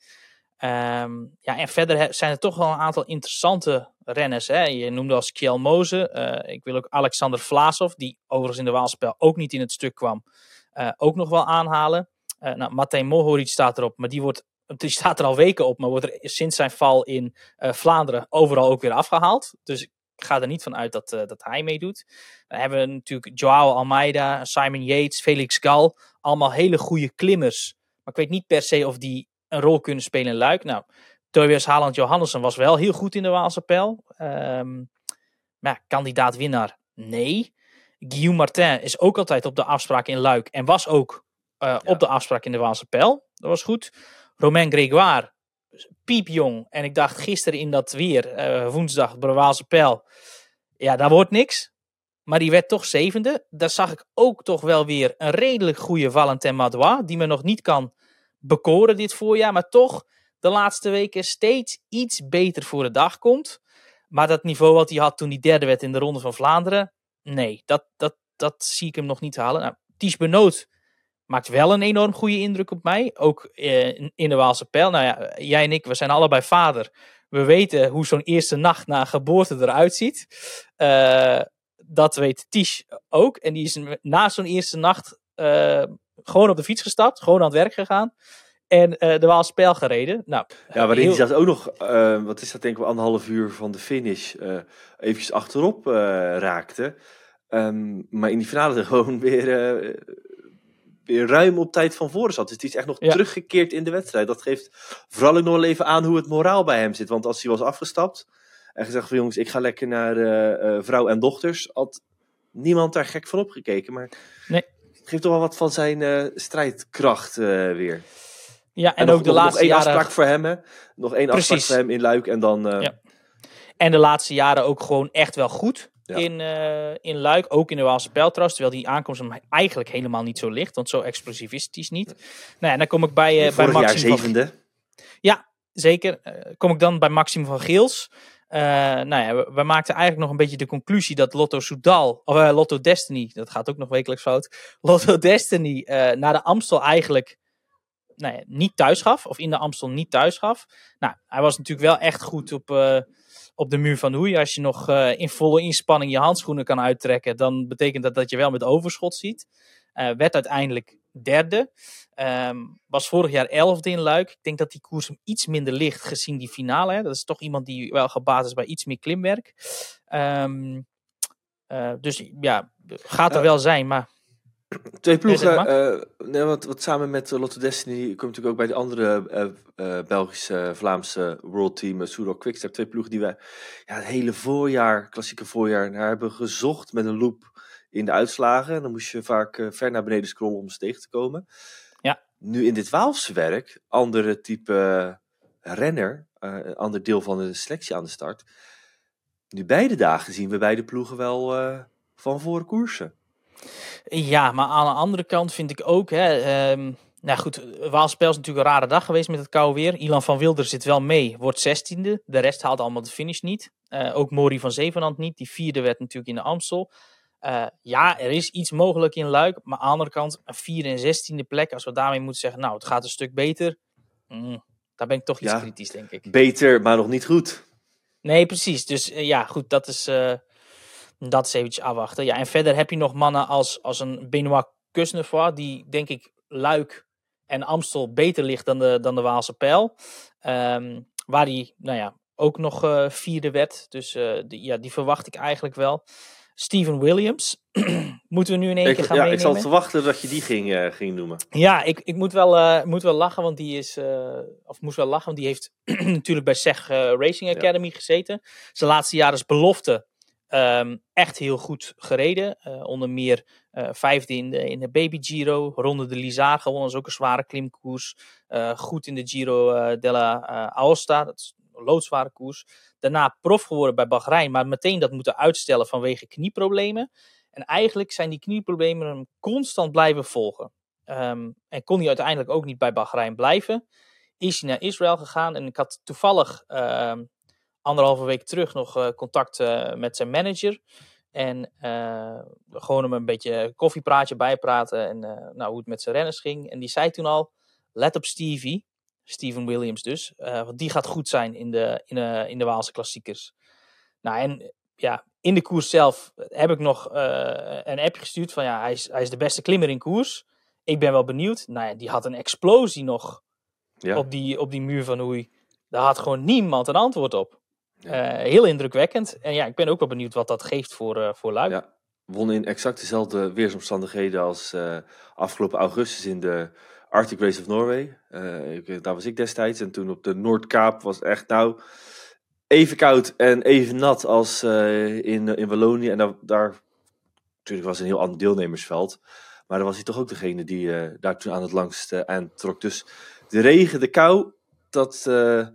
Um, ja, en verder zijn er toch wel een aantal interessante renners. Hè? Je noemde als Kjell Moze. Uh, ik wil ook Alexander Vlasov, die overigens in de Waalspel ook niet in het stuk kwam, uh, ook nog wel aanhalen. Uh, nou, Matej Mohoric staat erop, maar die, wordt, die staat er al weken op, maar wordt er sinds zijn val in uh, Vlaanderen overal ook weer afgehaald. Dus ik ga er niet van uit dat, uh, dat hij meedoet. Dan hebben we natuurlijk Joao Almeida, Simon Yates, Felix Gal. Allemaal hele goede klimmers. Maar ik weet niet per se of die een rol kunnen spelen in Luik. Nou, Tobias Haaland Johannessen was wel heel goed in de Waalse Pijl. Um, maar ja, kandidaat winnaar? Nee. Guillaume Martin is ook altijd op de afspraak in Luik. En was ook uh, ja. op de afspraak in de Waalse Pijl. Dat was goed. Romain Grégoire, piepjong. En ik dacht gisteren in dat weer, uh, woensdag, bij de Waalse Pijl. Ja, daar wordt niks. Maar die werd toch zevende. Daar zag ik ook toch wel weer een redelijk goede Valentin Madois. Die me nog niet kan bekoren dit voorjaar. Maar toch de laatste weken steeds iets beter voor de dag komt. Maar dat niveau wat hij had toen hij derde werd in de Ronde van Vlaanderen. Nee, dat, dat, dat zie ik hem nog niet halen. Nou, Ties Benoot maakt wel een enorm goede indruk op mij. Ook eh, in de Waalse Pijl. Nou ja, jij en ik, we zijn allebei vader. We weten hoe zo'n eerste nacht na geboorte eruit ziet. Uh, dat weet Ties ook. En die is na zo'n eerste nacht uh, gewoon op de fiets gestapt. Gewoon aan het werk gegaan. En uh, de Waalse Pijl gereden. Nou, ja, waarin heel... hij zelfs ook nog, uh, wat is dat denk ik, anderhalf uur van de finish uh, eventjes achterop uh, raakte. Um, maar in die finale er gewoon weer, uh, weer ruim op tijd van voren zat. Dus die is echt nog ja. teruggekeerd in de wedstrijd. Dat geeft vooral ook nog wel even aan hoe het moraal bij hem zit. Want als hij was afgestapt en gezegd van jongens, ik ga lekker naar uh, uh, vrouw en dochters, had niemand daar gek van opgekeken. Maar nee. Het geeft toch wel wat van zijn uh, strijdkracht uh, weer. Ja, en, en ook nog, de nog, laatste nog één jaren... afspraak voor hem, hè? Nog één Precies. afspraak voor hem in Luik en dan... Uh... Ja. En de laatste jaren ook gewoon echt wel goed ja. in, uh, in Luik. Ook in de Waalse Pijl trouwens, terwijl die aankomst hem eigenlijk helemaal niet zo ligt. Want zo explosief is het niet. Nee. Nou ja, dan kom ik bij, uh, Vorig bij Maxime jaar zevende. Van... Ja, zeker. Uh, kom ik dan bij Maxime van Geels. Uh, nou ja, we, we maakten eigenlijk nog een beetje de conclusie dat Lotto Soudal, of uh, Lotto Destiny, dat gaat ook nog wekelijks fout, Lotto Destiny uh, naar de Amstel eigenlijk nou ja, niet thuis gaf, of in de Amstel niet thuis gaf. Nou, hij was natuurlijk wel echt goed op, uh, op de muur van de hoei. Als je nog uh, in volle inspanning je handschoenen kan uittrekken, dan betekent dat dat je wel met overschot ziet. Uh, werd uiteindelijk derde. Um, was vorig jaar elfde in Luik. Ik denk dat die koers hem iets minder ligt gezien die finale. Hè. Dat is toch iemand die wel gebaat is bij iets meer klimwerk. Um, uh, dus ja, gaat er uh, wel zijn, maar... Twee ploegen, Ja, zeg uh, nee, wat, wat samen met uh, Lotto Destiny komt natuurlijk ook bij de andere uh, uh, Belgische, Vlaamse World Team, uh, Soudal Quickstep. Twee ploegen die wij ja, het hele voorjaar, klassieke voorjaar, naar hebben gezocht met een loop in de uitslagen. En dan moest je vaak uh, ver naar beneden scrollen om ze tegen te komen. Ja. Nu in dit Waalse werk, andere type uh, renner, uh, ander deel van de selectie aan de start. Nu beide dagen zien we beide ploegen wel uh, van voren koersen. Ja, maar aan de andere kant vind ik ook, hè, um, nou goed, Waalspel is natuurlijk een rare dag geweest met het koude weer. Ilan van Wilder zit wel mee, wordt zestiende. De rest haalt allemaal de finish niet. Uh, ook Maury van Zevenand niet. Die vierde werd natuurlijk in de Amstel. Uh, ja, er is iets mogelijk in Luik. Maar aan de andere kant, een vierde en zestiende plek. Als we daarmee moeten zeggen, nou, het gaat een stuk beter. Mm, daar ben ik toch iets ja, kritisch, denk ik. Beter, maar nog niet goed. Nee, precies. Dus uh, ja, goed, dat is... Uh, Dat is eventjes afwachten. Ja, en verder heb je nog mannen als, als een Benoit Cosnefroid, die denk ik Luik en Amstel beter ligt dan de, dan de Waalse Pijl. Um, waar die, nou ja, ook nog uh, vierde werd. Dus uh, die, ja, die verwacht ik eigenlijk wel. Steven Williams, moeten we nu in één ik, keer gaan ja, meenemen? Ik zal verwachten dat je die ging, uh, ging noemen. Ja, ik, ik moet, wel, uh, moet wel lachen, want die is, uh, of moest wel lachen, want die heeft natuurlijk bij S E G uh, Racing Academy ja. gezeten. Zijn laatste jaar is belofte. Um, echt heel goed gereden. Uh, onder meer uh, vijfde in de, in de Baby Giro. Ronde de Lizard gewonnen. Dat is ook een zware klimkoers. Uh, goed in de Giro uh, della uh, Aosta. Dat is een loodzware koers. Daarna prof geworden bij Bahrein. Maar meteen dat moeten uitstellen vanwege knieproblemen. En eigenlijk zijn die knieproblemen hem constant blijven volgen. Um, en kon hij uiteindelijk ook niet bij Bahrein blijven. Is hij naar Israël gegaan. En ik had toevallig... Uh, anderhalve week terug nog uh, contact uh, met zijn manager. En uh, gewoon hem een beetje koffiepraatje bijpraten. En uh, nou, hoe het met zijn renners ging. En die zei toen al, let op Stevie. Steven Williams dus. Uh, want die gaat goed zijn in de, in, de, in de Waalse klassiekers. Nou, en ja, in de koers zelf heb ik nog uh, een appje gestuurd. Van ja, hij is, hij is de beste klimmer in koers. Ik ben wel benieuwd. Nou ja, die had een explosie nog ja. op, die, op die muur van Hoei. Daar had gewoon niemand een antwoord op. Ja. Uh, heel indrukwekkend. En ja, ik ben ook wel benieuwd wat dat geeft voor, uh, voor Luik. Ja, won in exact dezelfde weersomstandigheden als uh, afgelopen augustus in de Arctic Race of Norway. Uh, ik, daar was ik destijds. En toen op de Noordkaap was het echt nou even koud en even nat als uh, in, in Wallonië. En daar, daar natuurlijk was een heel ander deelnemersveld. Maar dan was hij toch ook degene die uh, daar toen aan het langste aan trok. Dus de regen, de kou, dat... Uh,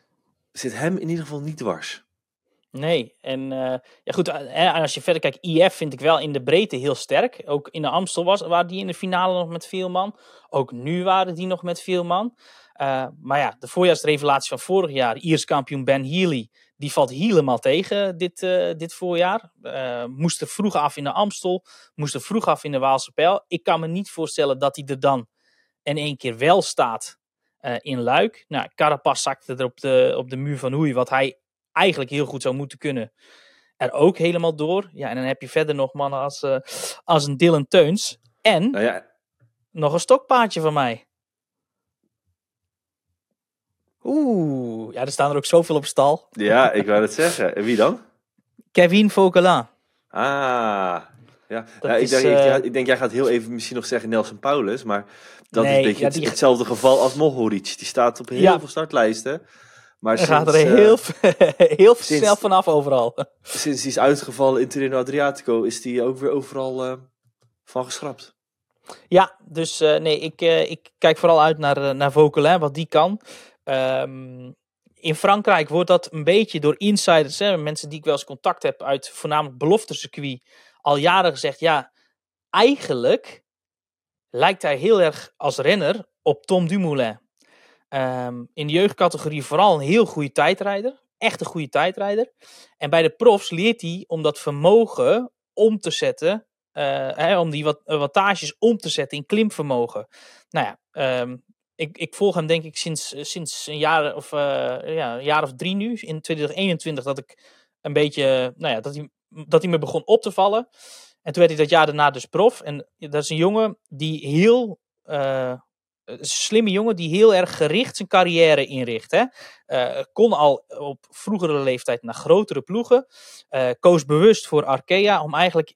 zit hem in ieder geval niet dwars. Nee, en uh, ja goed, uh, als je verder kijkt, I F vind ik wel in de breedte heel sterk. Ook in de Amstel was, waren die in de finale nog met veel man. Ook nu waren die nog met veel man. Uh, maar ja, de voorjaarsrevelatie van vorig jaar, Iers kampioen Ben Healy, die valt helemaal tegen dit, uh, dit voorjaar. Uh, moest er vroeg af in de Amstel, moest er vroeg af in de Waalse Pijl. Ik kan me niet voorstellen dat hij er dan in één keer wel staat. Uh, in Luik. Nou, Carapaz zakte er op de, op de muur van Hoei, wat hij eigenlijk heel goed zou moeten kunnen, er ook helemaal door. Ja, en dan heb je verder nog mannen als, uh, als een Dylan Teuns. En nou ja. nog een stokpaardje van mij. Oeh, ja, er staan er ook zoveel op stal. Ja, ik wou het zeggen. En wie dan? Kevin Vauquelin. Ah, ja. ja is, ik, denk, uh... ik, ik denk, jij gaat heel even misschien nog zeggen Nelson Paulus, maar dat nee, is een beetje ja, die... het, hetzelfde geval als Mohoric. Die staat op heel ja. veel startlijsten. Maar er sinds, gaat er heel, uh, heel sinds, snel vanaf overal. Sinds die is uitgevallen in Tirreno Adriatico is die ook weer overal uh, van geschrapt. Ja, dus uh, nee, ik, uh, ik kijk vooral uit naar, uh, naar Vauquelin, wat die kan. Um, in Frankrijk wordt dat een beetje door insiders, hè, mensen die ik wel eens contact heb uit voornamelijk beloftecircuit, al jaren gezegd, ja, eigenlijk lijkt hij heel erg als renner op Tom Dumoulin. Um, in de jeugdcategorie vooral een heel goede tijdrijder. Echt een goede tijdrijder. En bij de profs leert hij om dat vermogen om te zetten. Uh, hè, om die wat, uh, wattages om te zetten in klimvermogen. Nou ja, um, ik, ik volg hem denk ik sinds, uh, sinds een, jaar of, uh, ja, een jaar of drie nu. In twintig eenentwintig dat ik een beetje, nou ja, dat hij, dat hij me begon op te vallen. En toen werd hij dat jaar daarna dus prof. En dat is een jongen die heel... Uh, een slimme jongen die heel erg gericht zijn carrière inricht. Hè? Uh, kon al op vroegere leeftijd naar grotere ploegen. Uh, koos bewust voor Arkea om eigenlijk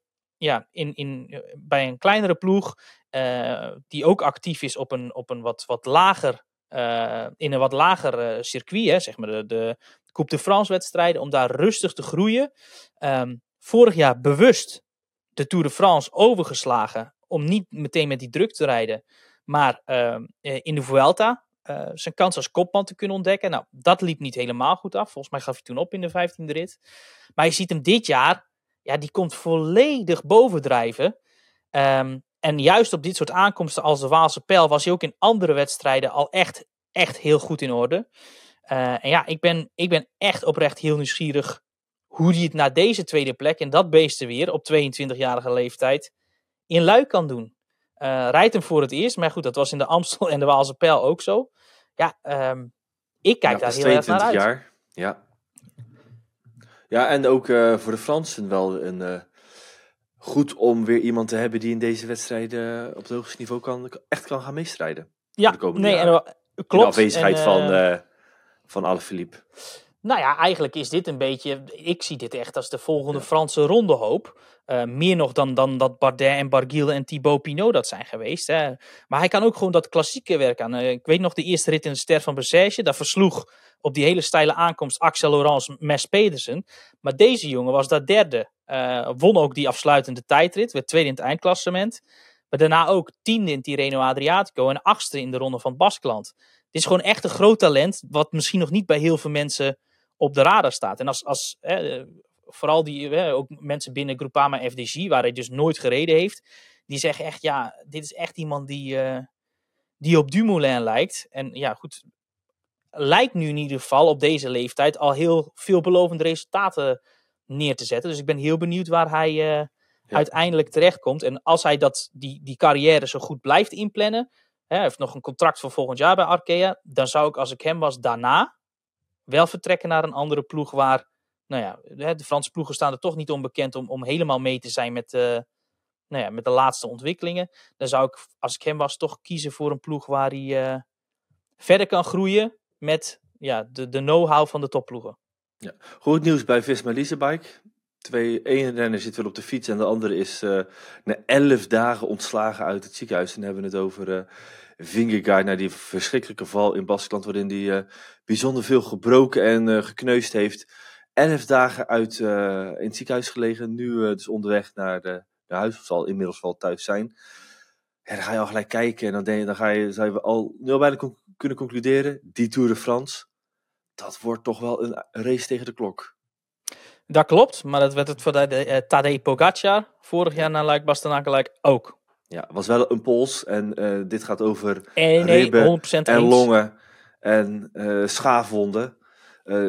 ja, in, in, bij een kleinere ploeg, uh, die ook actief is op een, op een wat, wat lager, uh, in een wat lager uh, circuit, hè, zeg maar de, de Coupe de France wedstrijden, om daar rustig te groeien. Um, vorig jaar bewust de Tour de France overgeslagen, om niet meteen met die druk te rijden, maar uh, in de Vuelta uh, zijn kans als kopman te kunnen ontdekken. Nou, dat liep niet helemaal goed af. Volgens mij gaf hij toen op in de vijftiende rit. Maar je ziet hem dit jaar, ja, die komt volledig bovendrijven. Um, en juist op dit soort aankomsten als de Waalse Pijl was hij ook in andere wedstrijden al echt, echt heel goed in orde. Uh, en ja, ik ben, ik ben echt oprecht heel nieuwsgierig hoe hij het na deze tweede plek en dat beestenweer op tweeëntwintigjarige leeftijd in Luik kan doen. Uh, rijdt hem voor het eerst, maar goed, dat was in de Amstel en de Waalse Pijl ook zo. Ja, um, ik kijk ja, daar heel erg naar uit. Jaar, ja. Ja, en ook uh, voor de Fransen wel een, uh, goed om weer iemand te hebben die in deze wedstrijden op het hoogste niveau kan, echt kan gaan meestrijden. Ja, de nee, en, uh, klopt. In de afwezigheid en, uh, van, uh, van Alaphilippe. Nou ja, eigenlijk is dit een beetje, ik zie dit echt als de volgende ja. Franse rondehoop. Uh, meer nog dan, dan dat Bardet en Barguil en Thibaut Pinot dat zijn geweest. Hè. Maar hij kan ook gewoon dat klassieke werk aan. Uh, ik weet nog de eerste rit in de Ster van Bessèges. Daar versloeg op die hele steile aankomst Axel Laurens Mes Pedersen. Maar deze jongen was daar derde. Uh, won ook die afsluitende tijdrit. Werd tweede in het eindklassement. Maar daarna ook tiende in Tirreno Adriatico. En achtste in de Ronde van Baskeland. Dit is gewoon echt een groot talent. Wat misschien nog niet bij heel veel mensen op de radar staat. En als, als eh, vooral die, eh, ook mensen binnen Groupama F D G, waar hij dus nooit gereden heeft, die zeggen echt, ja, dit is echt iemand die, uh, die op Dumoulin lijkt. En ja, goed, lijkt nu in ieder geval op deze leeftijd al heel veelbelovende resultaten neer te zetten. Dus ik ben heel benieuwd waar hij uh, ja. uiteindelijk terechtkomt. En als hij dat, die, die carrière zo goed blijft inplannen, hè, hij heeft nog een contract voor volgend jaar bij Arkea, dan zou ik, als ik hem was, daarna wel vertrekken naar een andere ploeg waar, nou ja, de Franse ploegen staan er toch niet onbekend om, om helemaal mee te zijn met, uh, nou ja, met de laatste ontwikkelingen. Dan zou ik, als ik hem was, toch kiezen voor een ploeg waar hij uh, verder kan groeien met ja, de, de know-how van de topploegen. Ja. Goed nieuws bij Visma Leasebike. Twee, één renner zit wel op de fiets en de andere is uh, na elf dagen ontslagen uit het ziekenhuis. En dan hebben we het over uh, Vingegaard, naar die verschrikkelijke val in Baskeland, waarin hij uh, bijzonder veel gebroken en uh, gekneusd heeft. Elf dagen uit uh, in het ziekenhuis gelegen, nu uh, dus onderweg naar, de, naar huis, of zal inmiddels wel thuis zijn. Ja, dan ga je al gelijk kijken en dan, denk je, dan ga je, zou je al nu al bijna con- kunnen concluderen, die Tour de France, dat wordt toch wel een race tegen de klok. Dat klopt, maar dat werd het voor de, de uh, Tadej Pogacar vorig jaar naar Luik-Bastenaken ook. Ja, het was wel een pols en uh, dit gaat over nee, nee, ribben honderd procent en eens. longen en uh, schaafwonden. Uh,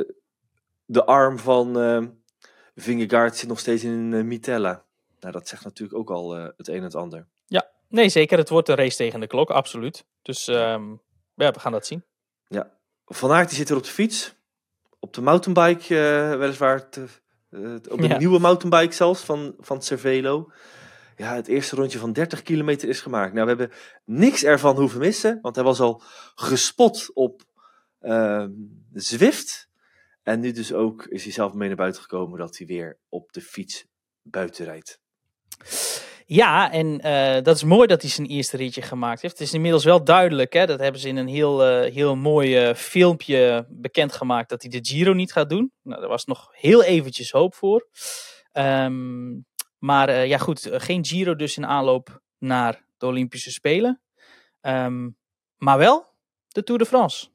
de arm van uh, Vingegaard zit nog steeds in uh, Mitella. Nou, dat zegt natuurlijk ook al uh, het een en het ander. Ja, nee zeker. Het wordt een race tegen de klok, absoluut. Dus um, ja, we gaan dat zien. Ja, Van Aert die zit er op de fiets. Op de mountainbike uh, weliswaar. Te, uh, op de ja. nieuwe mountainbike zelfs van, van Cervelo. Ja, het eerste rondje van dertig kilometer is gemaakt. Nou, we hebben niks ervan hoeven missen. Want hij was al gespot op uh, Zwift. En nu dus ook is hij zelf mee naar buiten gekomen dat hij weer op de fiets buiten rijdt. Ja, en uh, dat is mooi dat hij zijn eerste ritje gemaakt heeft. Het is inmiddels wel duidelijk, hè, dat hebben ze in een heel, uh, heel mooi uh, filmpje bekendgemaakt, dat hij de Giro niet gaat doen. Nou, daar was nog heel eventjes hoop voor. Um, maar uh, ja goed, geen Giro dus in aanloop naar de Olympische Spelen. Um, maar wel de Tour de France.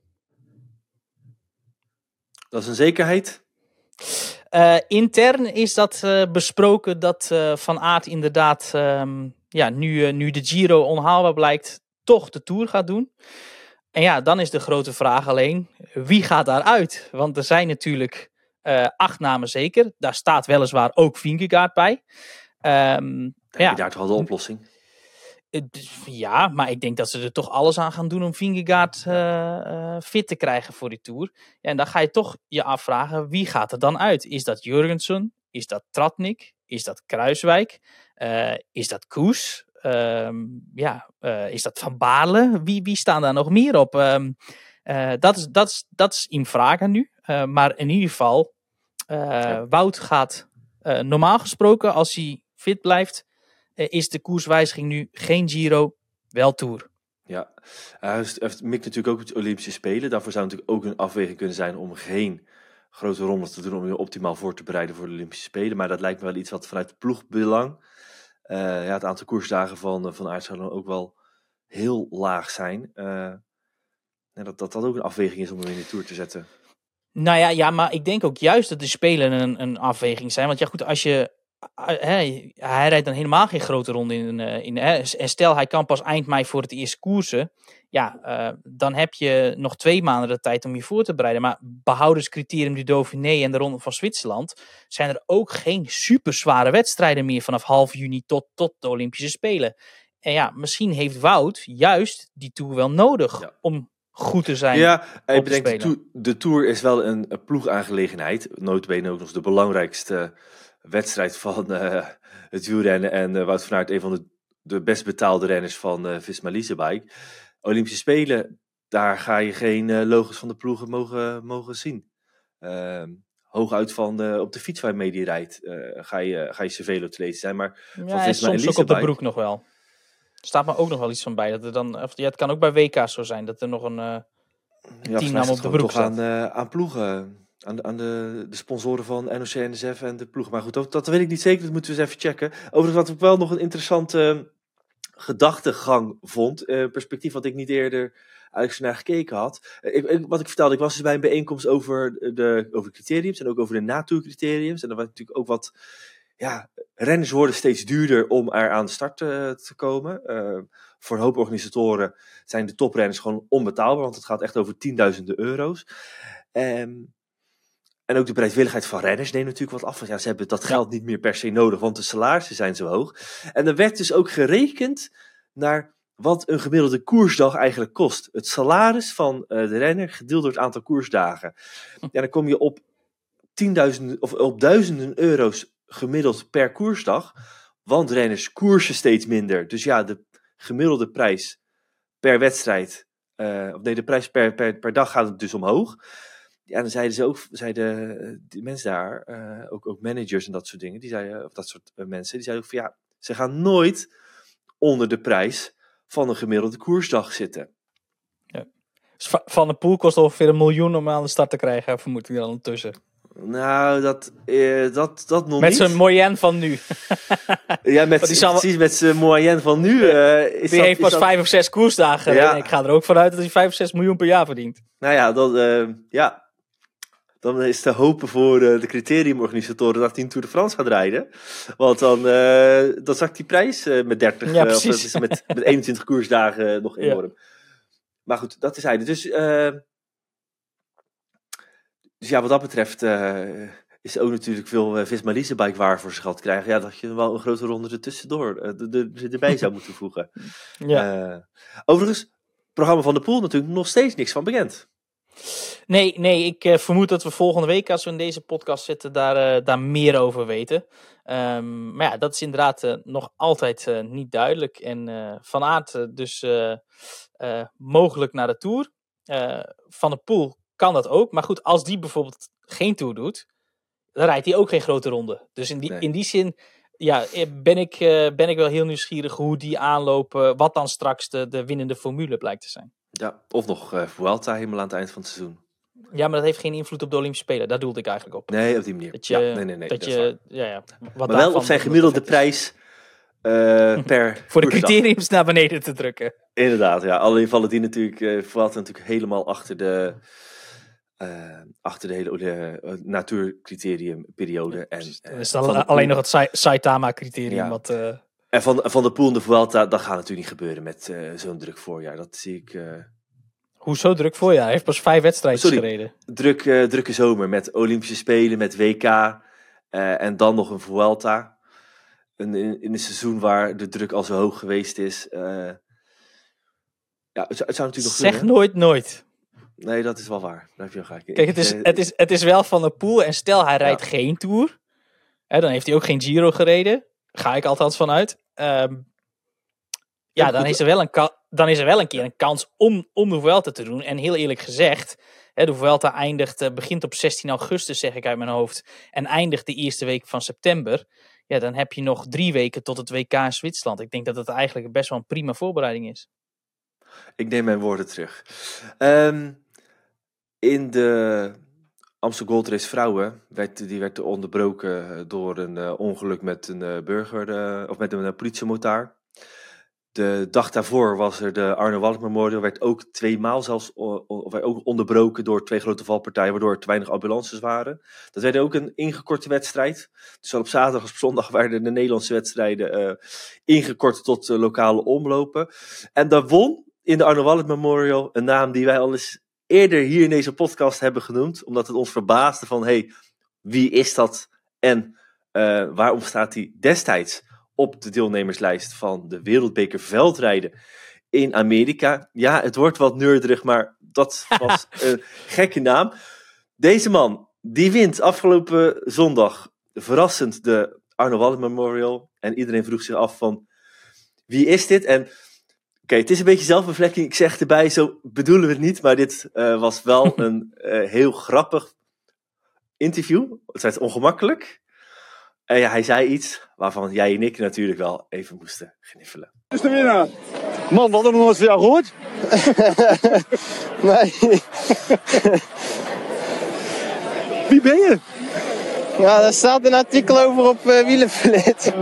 Dat is een zekerheid. Uh, intern is dat uh, besproken dat uh, Van Aert inderdaad, um, ja, nu, uh, nu de Giro onhaalbaar blijkt, toch de Tour gaat doen. En ja, dan is de grote vraag alleen, wie gaat daaruit? Want er zijn natuurlijk uh, acht namen zeker. Daar staat weliswaar ook Vingegaard bij. Um, Heb ja. je daar toch al de oplossing? Ja, maar ik denk dat ze er toch alles aan gaan doen om Vingegaard uh, uh, fit te krijgen voor die Tour. Ja, en dan ga je toch je afvragen, wie gaat er dan uit? Is dat Jurgensen? Is dat Tratnik? Is dat Kruiswijk? Uh, is dat Koes? Um, ja, uh, is dat Van Baarle? Wie, wie staan daar nog meer op? Um, uh, dat, is, dat, is, dat is in vraag nu. Uh, maar in ieder geval, uh, ja. Wout gaat uh, normaal gesproken, als hij fit blijft, uh, is de koerswijziging nu geen Giro, wel Tour. Ja, hij heeft mikt natuurlijk ook met de Olympische Spelen. Daarvoor zou natuurlijk ook een afweging kunnen zijn om geen grote rondes te doen om je optimaal voor te bereiden voor de Olympische Spelen. Maar dat lijkt me wel iets wat vanuit ploegbelang. Uh, ja, het aantal koersdagen van, van Aert zou dan ook wel heel laag zijn. Uh, ja, dat, dat dat ook een afweging is om hem in de Tour te zetten. Nou ja, ja, maar ik denk ook juist dat de Spelen een, een afweging zijn. Want ja goed, als je... Hij, hij rijdt dan helemaal geen grote ronde in. in hè, en stel, hij kan pas eind mei voor het eerst koersen. Ja, uh, dan heb je nog twee maanden de tijd om je voor te bereiden. Maar behoudens Criterium du Dauphiné en de Ronde van Zwitserland zijn er ook geen super zware wedstrijden meer vanaf half juni tot, tot de Olympische Spelen. En ja, misschien heeft Wout juist die Tour wel nodig ja. om goed te zijn. Ja, ik bedenk, de, to- de Tour is wel een, een ploegaangelegenheid. Notabene ook nog de belangrijkste wedstrijd van uh, het wielrennen. En uh, Wout van Aert, een van de, de best betaalde renners van uh, Visma Leasebike. Olympische Spelen, daar ga je geen uh, logos van de ploegen mogen, mogen zien. Uh, hooguit van uh, op de fiets waar je mee die rijdt, uh, ga je, ga je Cervelo te lezen zijn. Maar ja, van en soms ook op de broek nog wel. Er staat me ook nog wel iets van bij. Dat er dan, of, ja, het kan ook bij W K's zo zijn, dat er nog een, uh, een ja, teamnaam op de broek staat. Aan, uh, aan ploegen. Aan, de, aan de, de sponsoren van N O C, N S F en de ploeg. Maar goed, dat, dat weet ik niet zeker. Dat moeten we eens even checken. Overigens, wat ik wel nog een interessante uh, gedachtegang vond. Uh, perspectief wat ik niet eerder eigenlijk zo naar gekeken had. Uh, ik, ik, wat ik vertelde, ik was dus bij een bijeenkomst over de, over de criteriums. En ook over de natourcriteriums. En dan was natuurlijk ook wat... Ja, renners worden steeds duurder om er aan de start uh, te komen. Uh, voor een hoop organisatoren zijn de toprenners gewoon onbetaalbaar. Want het gaat echt over tienduizenden euro's. Um, En ook de bereidwilligheid van renners neemt natuurlijk wat af. Want ja, ze hebben dat geld ja. niet meer per se nodig, want de salarissen zijn zo hoog. En er werd dus ook gerekend naar wat een gemiddelde koersdag eigenlijk kost. Het salaris van uh, de renner gedeeld door het aantal koersdagen. Ja, dan kom je op tienduizenden of op duizenden euro's gemiddeld per koersdag. Want renners koersen steeds minder. Dus ja, de gemiddelde prijs per wedstrijd, uh, of nee, de prijs per, per, per dag gaat het dus omhoog. Ja, dan zeiden ze ook, zeiden die mensen daar, uh, ook, ook managers en dat soort dingen, die zeiden, of dat soort uh, mensen, die zeiden ook van ja, ze gaan nooit onder de prijs van een gemiddelde koersdag zitten. Ja. Dus Van der Poel kost ongeveer een miljoen om aan de start te krijgen, vermoed ik dan ondertussen. Nou, dat, uh, dat, dat nog met niet. Met zijn moyenne van nu. Ja, met, precies wel... met zijn moyenne van nu. Uh, is die dat, heeft pas dat... vijf of zes koersdagen. Ja. En ik ga er ook vanuit dat hij vijf of zes miljoen per jaar verdient. Nou ja, dat, uh, ja. Dan is te hopen voor uh, de criteriumorganisatoren dat hij een Tour de France gaat rijden. Want dan, uh, dan zakt die prijs uh, met dertig, ja, uh, of is met, met eenentwintig koersdagen uh, nog enorm. Ja. Maar goed, dat is hij. Dus, uh, dus ja, wat dat betreft uh, is ook natuurlijk veel uh, Visma Leasebike waar voor zijn geld krijgen. Ja, dat je wel een grote ronde ertussendoor uh, de, de, de, erbij zou moeten voegen. Ja. Uh, overigens, het programma van de Poel natuurlijk nog steeds niks van bekend. Nee, nee, ik uh, vermoed dat we volgende week, als we in deze podcast zitten, daar, uh, daar meer over weten. Um, maar ja, dat is inderdaad uh, nog altijd uh, niet duidelijk. En uh, Van Aert uh, dus uh, uh, mogelijk naar de Tour. Uh, Van der Poel kan dat ook. Maar goed, als die bijvoorbeeld geen Tour doet, dan rijdt hij ook geen grote ronde. Dus in die, nee. in die zin ja, ben, ik, uh, ben ik wel heel nieuwsgierig hoe die aanlopen, wat dan straks de, de winnende formule blijkt te zijn. Ja, of nog uh, Vuelta helemaal aan het eind van het seizoen. Ja, maar dat heeft geen invloed op de Olympische Spelen. Daar doelde ik eigenlijk op. Nee, op die manier. Dat je, ja, nee, nee, nee. Dat, dat je, ja, ja, wat maar wel op zijn gemiddelde prijs uh, per voor de criteriums naar beneden te drukken. Inderdaad, ja. Alleen vallen die natuurlijk, uh, Vuelta natuurlijk helemaal achter de, uh, achter de hele uh, natuurcriteriumperiode. Ja, en, uh, dus dan alleen Poel... nog het Sa- Saitama-criterium. Ja. Wat, uh... En van, van de Poel en de Vuelta, dat gaat natuurlijk niet gebeuren met uh, zo'n druk voorjaar. Dat zie ik... Uh... Hoezo druk voorjaar? Hij heeft pas vijf wedstrijden Sorry, gereden. Druk, uh, drukke zomer met Olympische Spelen, met W K uh, en dan nog een Vuelta. Een, in, in een seizoen waar de druk al zo hoog geweest is. Uh, ja, het, het zou natuurlijk nog Zeg kunnen. nooit nooit. Nee, dat is wel waar. Daar heb je gelijk. Kijk, het is, het, is, het is wel Van der Poel. En stel hij rijdt ja. geen Tour. Hè, dan heeft hij ook geen Giro gereden. Ga ik althans vanuit. Um, ja, ja dan, is er wel een ka- dan is er wel een keer een kans om, om de Vuelta te doen. En heel eerlijk gezegd, hè, de Vuelta eindigt, uh, begint op zestien augustus, zeg ik uit mijn hoofd. En eindigt de eerste week van september. ja, dan heb je nog drie weken tot het W K in Zwitserland. Ik denk dat het eigenlijk best wel een prima voorbereiding is. Ik neem mijn woorden terug. Um, in de Amstel Gold Race vrouwen werd, die werd onderbroken door een uh, ongeluk met een uh, burger uh, of met een uh, politiemotaar. De dag daarvoor was er de Arno Walk Memorial, werd ook tweemaal zelfs o- o- werd ook onderbroken door twee grote valpartijen, waardoor er te weinig ambulances waren. Dat werd ook een ingekorte wedstrijd. Dus op zaterdag als op zondag werden de Nederlandse wedstrijden uh, ingekort tot uh, lokale omlopen. En daar won in de Arno Walk Memorial een naam die wij al eens eerder hier in deze podcast hebben genoemd, omdat het ons verbaasde van, hey, wie is dat en uh, waarom staat hij destijds op de deelnemerslijst van de Wereldbeker veldrijden in Amerika. Ja, het wordt wat neurderig, maar dat was een gekke naam. Deze man, die wint afgelopen zondag verrassend de Arno Walk Memorial. En iedereen vroeg zich af van, wie is dit? En oké, okay, het is een beetje zelfbevlekking. Ik zeg erbij, zo bedoelen we het niet, maar dit uh, was wel een uh, heel grappig interview. Het werd ongemakkelijk. En ja, hij zei iets waarvan jij en ik natuurlijk wel even moesten gniffelen. Is de winnaar? Man, wat er nog nooit van jou gehoord? Nee. Wie ben je? Ja, daar staat een artikel over op uh, Wielerflits.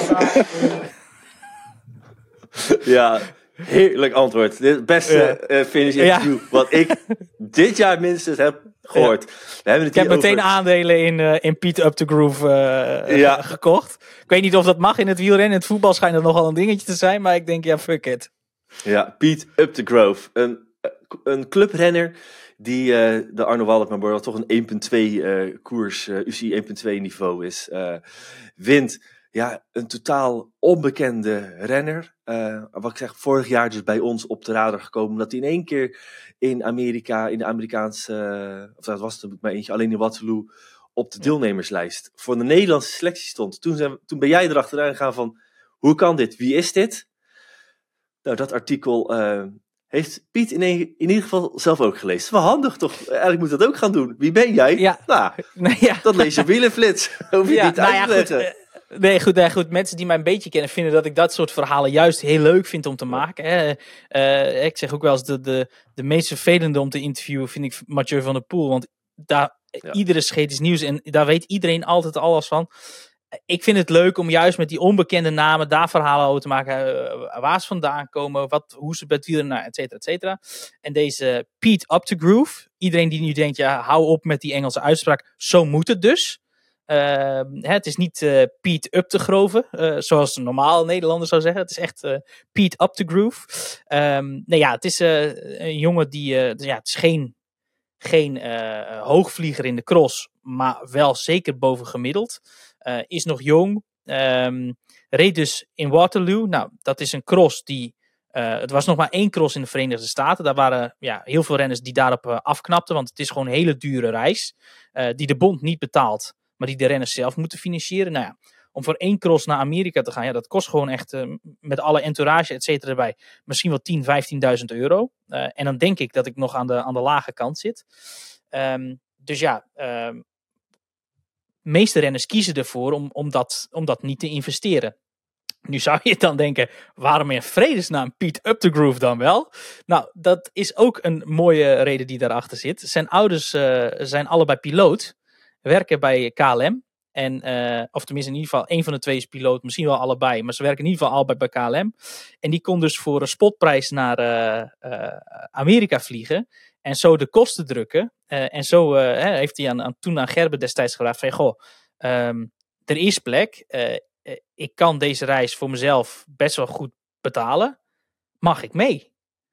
Ja, heerlijk antwoord. Dit is het beste uh, finish interview ja. wat ik dit jaar minstens heb gehoord. Ja. We hebben het ik heb hier meteen over... aandelen in, uh, in Piet Up the Groove uh, ja. gekocht. Ik weet niet of dat mag in het wielrennen. In het voetbal schijnt dat nogal een dingetje te zijn. Maar ik denk, ja, fuck it. Ja, Piet Up the Grove. Een, een clubrenner die uh, de Arno Walk Memorial toch een één komma twee uh, koers, uh, U C I één komma twee niveau is. Uh, wint. Ja, een totaal onbekende renner. Uh, wat ik zeg, vorig jaar dus bij ons op de radar gekomen. Omdat hij in één keer in Amerika, in de Amerikaanse, uh, of dat was het maar eentje, alleen in Waterloo, op de deelnemerslijst voor de Nederlandse selectie stond. Toen, zijn, toen ben jij erachteraan gegaan van, hoe kan dit? Wie is dit? Nou, dat artikel uh, heeft Piet in, een, in ieder geval zelf ook gelezen. Wel handig toch? Eigenlijk moet dat ook gaan doen. Wie ben jij? Ja. Nou, nee, ja. dat lees je op Wielerflits. Hoef je ja, niet nou uit te ja, leggen. Goed, uh, Nee, goed, nee, goed. Mensen die mij een beetje kennen vinden dat ik dat soort verhalen juist heel leuk vind om te maken. Hè. Uh, ik zeg ook wel eens, de, de, de meest vervelende om te interviewen vind ik Mathieu van der Poel. Want daar, ja. iedere scheet is nieuws en daar weet iedereen altijd alles van. Ik vind het leuk om juist met die onbekende namen daar verhalen over te maken. Uh, waar ze vandaan komen, wat, hoe ze bij het wielrennen, nou, et cetera, et cetera. En deze Piet Up the Groove. Iedereen die nu denkt, ja, hou op met die Engelse uitspraak. Zo moet het dus. Uh, hè, het is niet uh, Piet Up te groven, uh, zoals een normaal Nederlander zou zeggen. Het is echt uh, Piet Up the Groove. Um, nou ja, het is uh, een jongen die, uh, ja, het is geen, geen uh, hoogvlieger in de cross, maar wel zeker boven gemiddeld. Uh, is nog jong. Um, reed dus in Waterloo. Nou, dat is een cross die... Uh, het was nog maar één cross in de Verenigde Staten. Daar waren ja, heel veel renners die daarop uh, afknapten. Want het is gewoon een hele dure reis. Uh, die de bond niet betaalt. Maar die de renners zelf moeten financieren. Nou ja, om voor één cross naar Amerika te gaan. Ja, dat kost gewoon echt uh, met alle entourage et cetera erbij. Misschien wel tien, vijftienduizend euro. Uh, en dan denk ik dat ik nog aan de, aan de lage kant zit. Um, dus ja... Um, De meeste renners kiezen ervoor om, om, dat, om dat niet te investeren. Nu zou je dan denken, waarom in vredesnaam Piet Up the Groove dan wel? Nou, dat is ook een mooie reden die daarachter zit. Zijn ouders uh, zijn allebei piloot, werken bij K L M. En, uh, of tenminste in ieder geval, één van de twee is piloot, misschien wel allebei. Maar ze werken in ieder geval allebei bij K L M. En die kon dus voor een spotprijs naar uh, uh, Amerika vliegen. En zo de kosten drukken. Uh, en zo uh, heeft hij aan, aan, toen aan Gerben destijds gevraagd van, goh, um, er is plek. Uh, uh, ik kan deze reis voor mezelf best wel goed betalen. Mag ik mee?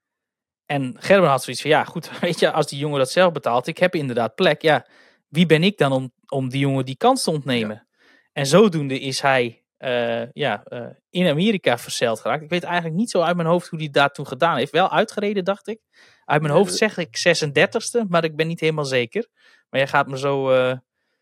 En Gerben had zoiets van, ja goed, weet je, als die jongen dat zelf betaalt, ik heb inderdaad plek. Ja, wie ben ik dan om, om die jongen die kans te ontnemen? Ja. En zodoende is hij uh, ja, uh, in Amerika verzeild geraakt. Ik weet eigenlijk niet zo uit mijn hoofd hoe hij dat toen gedaan heeft. Wel uitgereden, dacht ik. Uit mijn hoofd zeg ik zesendertigste, maar ik ben niet helemaal zeker. Maar jij gaat me zo uh,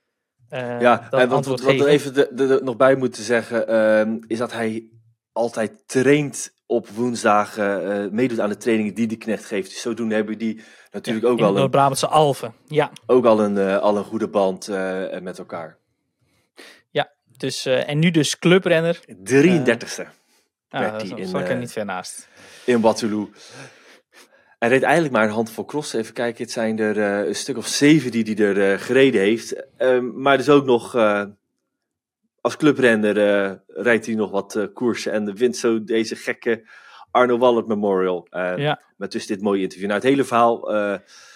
uh, ja, dat en wat, antwoord wat, wat geven. we even de, de, de, nog bij moeten zeggen, uh, is dat hij altijd traint op woensdagen, uh, meedoet aan de trainingen die de knecht geeft. Dus zodoende hebben die natuurlijk ja, ook, al een, Brabantse Alphen. Ja. ook al een, uh, al een goede band uh, met elkaar. Ja, Dus, uh, en nu dus clubrenner. drieëndertigste. Uh, ja, dat in, zat ik er uh, niet ver naast. In Waterloo. Hij reed eigenlijk maar een handvol crossen. Even kijken, het zijn er uh, een stuk of zeven die hij er uh, gereden heeft. Uh, maar dus ook nog... Uh, als clubrenner uh, rijdt hij nog wat uh, koersen. En wint zo deze gekke Arno Wallert Memorial. Uh, ja. Met dus dit mooie interview. Nou, het hele verhaal... Uh,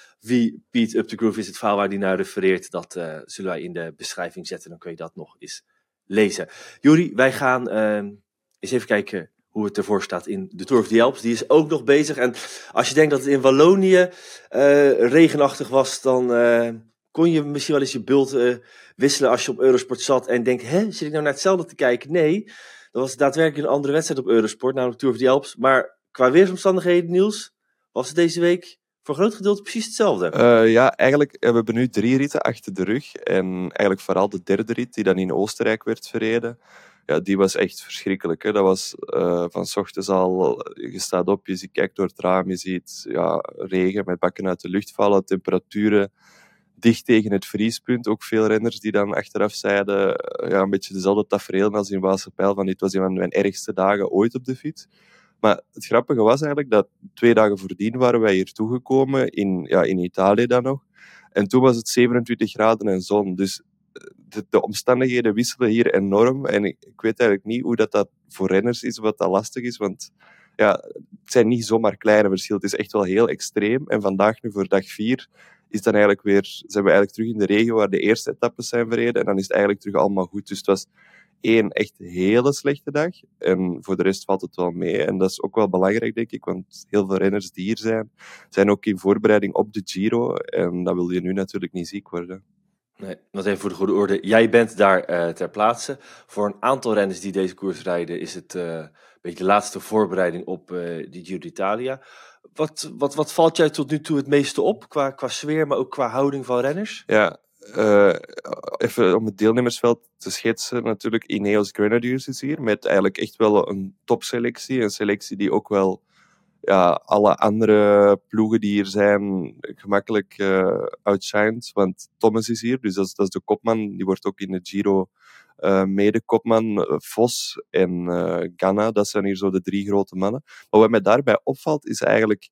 wie Piet Up The Groove is, het verhaal waar hij naar refereert. Dat uh, zullen wij in de beschrijving zetten. Dan kun je dat nog eens lezen. Juri, wij gaan uh, eens even kijken hoe het ervoor staat in de Tour of the Alps. Die is ook nog bezig. En als je denkt dat het in Wallonië uh, regenachtig was, dan uh, kon je misschien wel eens je bult uh, wisselen als je op Eurosport zat en denkt, hè, zit ik nou naar hetzelfde te kijken? Nee, dat was daadwerkelijk een andere wedstrijd op Eurosport, namelijk Tour of the Alps. Maar qua weersomstandigheden, Niels, was het deze week voor een groot gedeelte precies hetzelfde. Uh, ja, eigenlijk, we hebben nu drie ritten achter de rug. En eigenlijk vooral de derde rit, die dan in Oostenrijk werd verreden. Ja, die was echt verschrikkelijk. Hè. Dat was uh, van 's ochtends al, je staat op, je kijkt door het raam, je ziet ja, regen met bakken uit de lucht vallen, temperaturen dicht tegen het vriespunt. Ook veel renners die dan achteraf zeiden, ja, een beetje dezelfde tafereel als in Waalse-Pijl, van dit was een van mijn ergste dagen ooit op de fiets. Maar het grappige was eigenlijk dat twee dagen voordien waren wij hier toegekomen, in, ja, in Italië dan nog. En toen was het zevenentwintig graden en zon. Dus de, de omstandigheden wisselen hier enorm. En ik, ik weet eigenlijk niet hoe dat, dat voor renners is, wat dat lastig is. Want ja, het zijn niet zomaar kleine verschillen. Het is echt wel heel extreem. En vandaag nu voor dag vier is dan eigenlijk weer, zijn we eigenlijk terug in de regio waar de eerste etappes zijn verreden. En dan is het eigenlijk terug allemaal goed. Dus het was één echt hele slechte dag. En voor de rest valt het wel mee. En dat is ook wel belangrijk, denk ik. Want heel veel renners die hier zijn, zijn ook in voorbereiding op de Giro. En dan wil je nu natuurlijk niet ziek worden. Nee, want even voor de goede orde. Jij bent daar uh, ter plaatse. Voor een aantal renners die deze koers rijden is het uh, een beetje de laatste voorbereiding op uh, die Giro d'Italia. Wat, wat, wat valt jij tot nu toe het meeste op qua, qua sfeer, maar ook qua houding van renners? Ja, uh, even om het deelnemersveld te schetsen. Natuurlijk, Ineos Grenadiers is hier met eigenlijk echt wel een topselectie. Een selectie die ook wel ja, alle andere ploegen die hier zijn gemakkelijk uh, outshined. Want Thomas is hier, dus dat is, dat is de kopman. Die wordt ook in de Giro uh, mede-kopman. Uh, Vos en uh, Ganna, dat zijn hier zo de drie grote mannen. Maar wat mij daarbij opvalt, is eigenlijk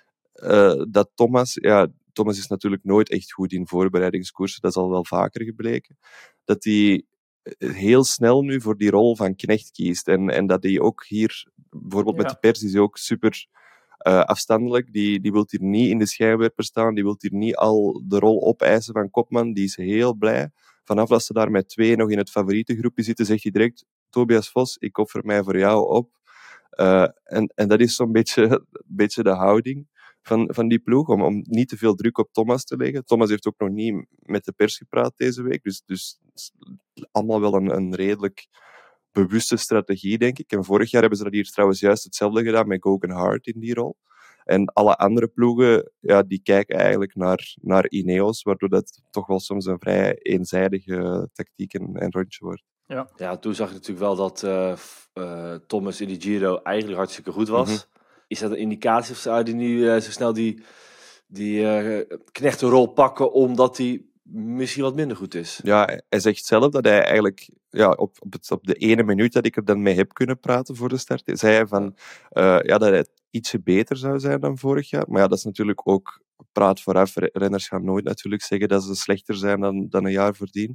uh, dat Thomas... Ja, Thomas is natuurlijk nooit echt goed in voorbereidingskoersen. Dat is al wel vaker gebleken. Dat hij heel snel nu voor die rol van knecht kiest. En, en dat hij ook hier... Bijvoorbeeld ja. met de pers is hij ook super uh, afstandelijk. Die, die wil hier niet in de schijnwerper staan. Die wil hier niet al de rol opeisen van kopman. Die is heel blij. Vanaf dat ze daar met twee nog in het favoriete groepje zitten, zegt hij direct, Tobias Vos, ik offer mij voor jou op. Uh, en, en dat is zo'n beetje, beetje de houding van, van die ploeg, om, om niet te veel druk op Thomas te leggen. Thomas heeft ook nog niet met de pers gepraat deze week, dus, dus allemaal wel een, een redelijk bewuste strategie, denk ik. En vorig jaar hebben ze dat hier trouwens juist hetzelfde gedaan met Gogan Hart in die rol. En alle andere ploegen, ja, die kijken eigenlijk naar, naar Ineos, waardoor dat toch wel soms een vrij eenzijdige tactiek en, en rondje wordt. Ja. ja, toen zag je natuurlijk wel dat uh, uh, Thomas in die Giro eigenlijk hartstikke goed was. Mm-hmm. Is dat een indicatie of zou hij nu uh, zo snel die, die uh, knechtenrol pakken omdat hij misschien wat minder goed is? Ja, hij zegt zelf dat hij eigenlijk ja, op, op, het, op de ene minuut dat ik er dan mee heb kunnen praten voor de start, zei hij van, uh, ja, dat hij ietsje beter zou zijn dan vorig jaar. Maar ja, dat is natuurlijk ook praat vooraf. Renners gaan nooit natuurlijk zeggen dat ze slechter zijn dan, dan een jaar voordien.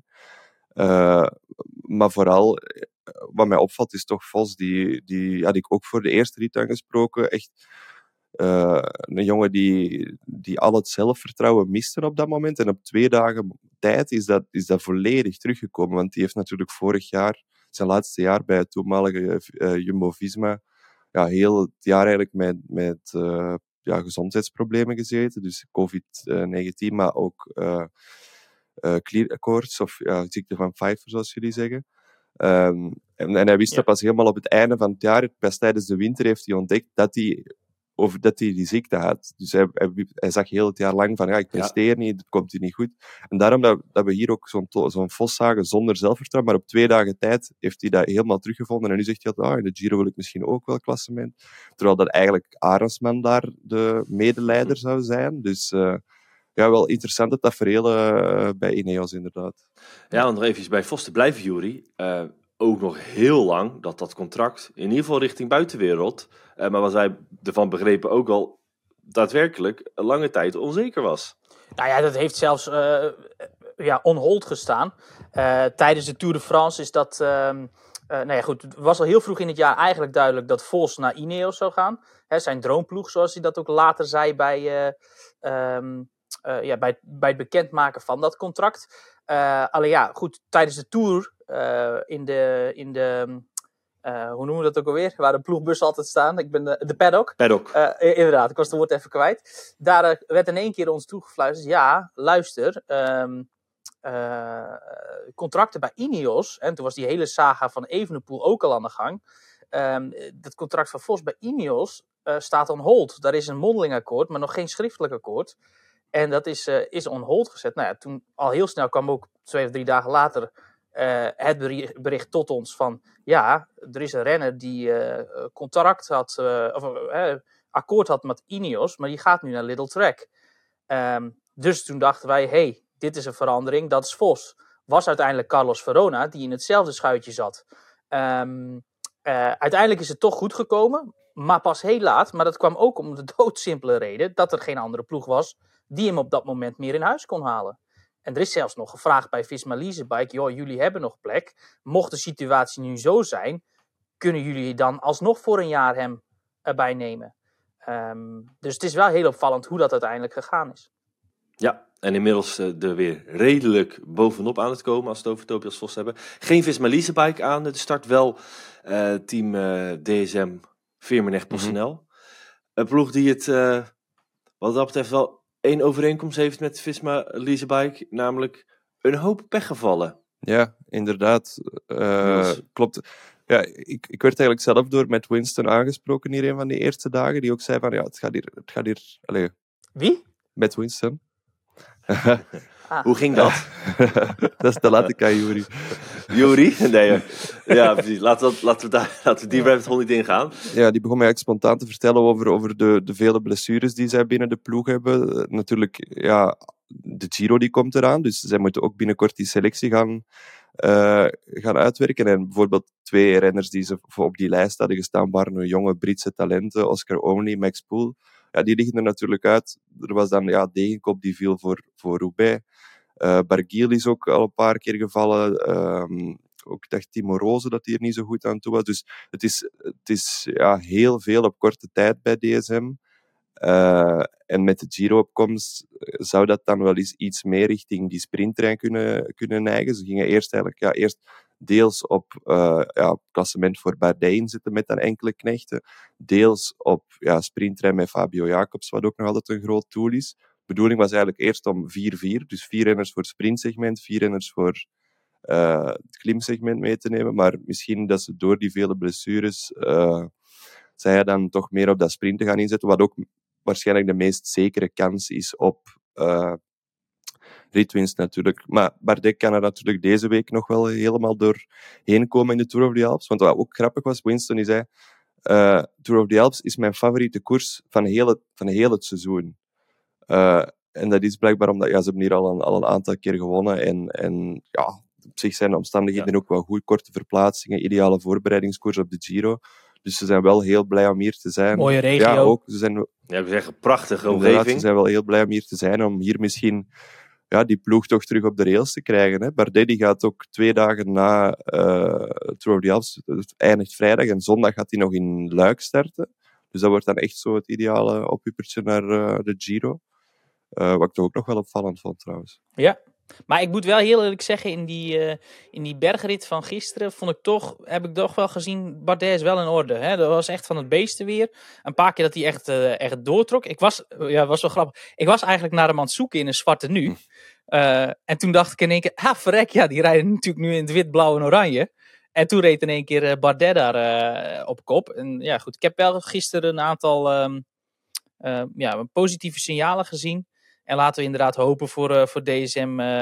Uh, maar vooral, wat mij opvalt, is toch Vos, die, die had ik ook voor de eerste rit aangesproken. Echt uh, een jongen die, die al het zelfvertrouwen miste op dat moment. En op twee dagen tijd is dat, is dat volledig teruggekomen. Want die heeft natuurlijk vorig jaar, zijn laatste jaar bij het toenmalige uh, Jumbo-Visma, ja, heel het jaar eigenlijk met, met uh, ja, gezondheidsproblemen gezeten. Dus covid negentien, maar ook uh, uh, clear-koorts of ja, ziekte van Pfeiffer, zoals jullie zeggen. Um, en, en hij wist ja. dat pas helemaal op het einde van het jaar, pas tijdens de winter heeft hij ontdekt dat hij, of dat hij die ziekte had. Dus hij, hij, hij zag heel het jaar lang van, ja, ik presteer ja. niet, het komt hier niet goed. En daarom dat, dat we hier ook zo'n, zo'n Vos zagen zonder zelfvertrouwen, maar op twee dagen tijd heeft hij dat helemaal teruggevonden. En nu zegt hij, ah, in de Giro wil ik misschien ook wel klassement. Terwijl dat eigenlijk Arendsman daar de medeleider zou zijn. Dus uh, ja, wel interessante tafereelen uh, bij Ineos inderdaad. Ja, om nog even bij Vos te blijven, Juri. Uh, ook nog heel lang dat dat contract, in ieder geval richting buitenwereld, uh, maar wat wij ervan begrepen ook al daadwerkelijk een lange tijd onzeker was. Nou ja, dat heeft zelfs uh, ja, on hold gestaan. Uh, tijdens de Tour de France is dat... Uh, Uh, nou ja, goed, het was al heel vroeg in het jaar eigenlijk duidelijk dat Vos naar Ineos zou gaan. Hè, zijn droomploeg, zoals hij dat ook later zei bij, uh, um, uh, ja, bij, bij het bekendmaken van dat contract. Uh, alleen ja, goed, tijdens de Tour uh, in de, in de uh, hoe noemen we dat ook alweer? Waar de ploegbussen altijd staan. Ik ben de, de paddock. Paddock. Uh, inderdaad, ik was het woord even kwijt. Daar uh, werd in één keer ons toegefluisterd. Ja, luister... Um, Uh, contracten bij Ineos, en toen was die hele saga van Evenepoel ook al aan de gang. Um, dat contract van Vos bij Ineos uh, staat on hold. Daar is een mondeling akkoord, maar nog geen schriftelijk akkoord. En dat is, uh, is on hold gezet. Nou ja, toen al heel snel kwam ook twee of drie dagen later uh, het bericht, bericht tot ons van ja, er is een renner die uh, contract had, uh, of uh, akkoord had met Ineos, maar die gaat nu naar Little Track. Um, dus toen dachten wij, hey, dit is een verandering, dat is Vos. Was uiteindelijk Carlos Verona, die in hetzelfde schuitje zat. Um, uh, uiteindelijk is het toch goed gekomen, maar pas heel laat. Maar dat kwam ook om de doodsimpele reden dat er geen andere ploeg was die hem op dat moment meer in huis kon halen. En er is zelfs nog gevraagd bij Visma Leasebike, joh, jullie hebben nog plek. Mocht de situatie nu zo zijn, kunnen jullie dan alsnog voor een jaar hem erbij nemen. Um, dus het is wel heel opvallend hoe dat uiteindelijk gegaan is. Ja, en inmiddels uh, er weer redelijk bovenop aan het komen als we het over Tobias Vos hebben. Geen Visma Leasebike aan de start, wel uh, team uh, D S M Firmenich PostNL. Mm-hmm. Een ploeg die het, uh, wat dat betreft, wel één overeenkomst heeft met Visma Leasebike, namelijk een hoop pechgevallen. Ja, inderdaad. Uh, klopt. Ja, ik, ik werd eigenlijk zelf door Matt Winston aangesproken hier een van die eerste dagen, die ook zei van, ja, het gaat hier... Het gaat hier allez. Wie? Matt Winston. Ah. Hoe ging dat? Dat is de Latica, Juri. Juri? Nee, ja, precies. Laten we, laten we, daar, laten we die rabbit hole niet ingaan. Ja, die begon mij eigenlijk spontaan te vertellen over, over de, de vele blessures die zij binnen de ploeg hebben. Natuurlijk, ja, de Giro die komt eraan, dus zij moeten ook binnenkort die selectie gaan, uh, gaan uitwerken. En bijvoorbeeld twee renners die ze op die lijst hadden gestaan waren jonge Britse talenten, Oscar Oney, Max Poole. Ja, die liggen er natuurlijk uit. Er was dan ja, Degenkop die viel voor, voor Roubaix. Uh, Barguil is ook al een paar keer gevallen. Um, ook ik dacht Timo Roze dat hij er niet zo goed aan toe was. Dus het is, het is ja, heel veel op korte tijd bij D S M. Uh, en met de Giro-opkomst zou dat dan wel eens iets meer richting die sprinttrein kunnen, kunnen neigen. Ze gingen eerst eigenlijk ja, eerst deels op uh, ja, klassement voor Bardet inzetten met dan enkele knechten. Deels op ja, sprinttrein met Fabio Jacobs, wat ook nog altijd een groot tool is. De bedoeling was eigenlijk eerst om vier vier, dus vier renners voor het sprintsegment, vier renners voor uh, het klimsegment mee te nemen. Maar misschien dat ze door die vele blessures uh, zij dan toch meer op dat sprint te gaan inzetten, wat ook waarschijnlijk de meest zekere kans is op uh, ritwinst natuurlijk. Maar Bardet kan er natuurlijk deze week nog wel helemaal doorheen komen in de Tour of the Alps. Want wat ook grappig was, Winston die zei, uh, Tour of the Alps is mijn favoriete koers van heel het, van heel het seizoen. Uh, en dat is blijkbaar omdat ja, ze hebben hier al een, al een aantal keer gewonnen. En, en ja, op zich zijn de omstandigheden ja. ook wel goed. Korte verplaatsingen, ideale voorbereidingskoers op de Giro. Dus ze zijn wel heel blij om hier te zijn. Mooie regio. Ja, ook. Ze zijn, ja, ik zeg een prachtige omgeving. Ze zijn wel heel blij om hier te zijn, om hier misschien ja, die ploeg toch terug op de rails te krijgen. Hè. Bardet die gaat ook twee dagen na uh, Tour of the Alps, het eindigt vrijdag en zondag gaat hij nog in Luik starten. Dus dat wordt dan echt zo het ideale oppiepertje naar uh, de Giro. Uh, wat ik toch ook nog wel opvallend vond trouwens. Ja. Maar ik moet wel heel eerlijk zeggen, in die, uh, in die bergrit van gisteren vond ik toch, heb ik toch wel gezien, Bardet is wel in orde. Hè? Dat was echt van het beesten weer. Een paar keer dat hij echt, uh, echt doortrok. Ik was, ja, was wel grappig. Ik was eigenlijk naar hem aan het zoeken in een zwarte nu. Uh, en toen dacht ik in één keer, ah verrek, ja, die rijden natuurlijk nu in het wit, blauw en oranje. En toen reed in één keer uh, Bardet daar uh, op kop. En ja, goed, ik heb wel gisteren een aantal um, uh, ja, positieve signalen gezien. En laten we inderdaad hopen voor, uh, voor D S M uh,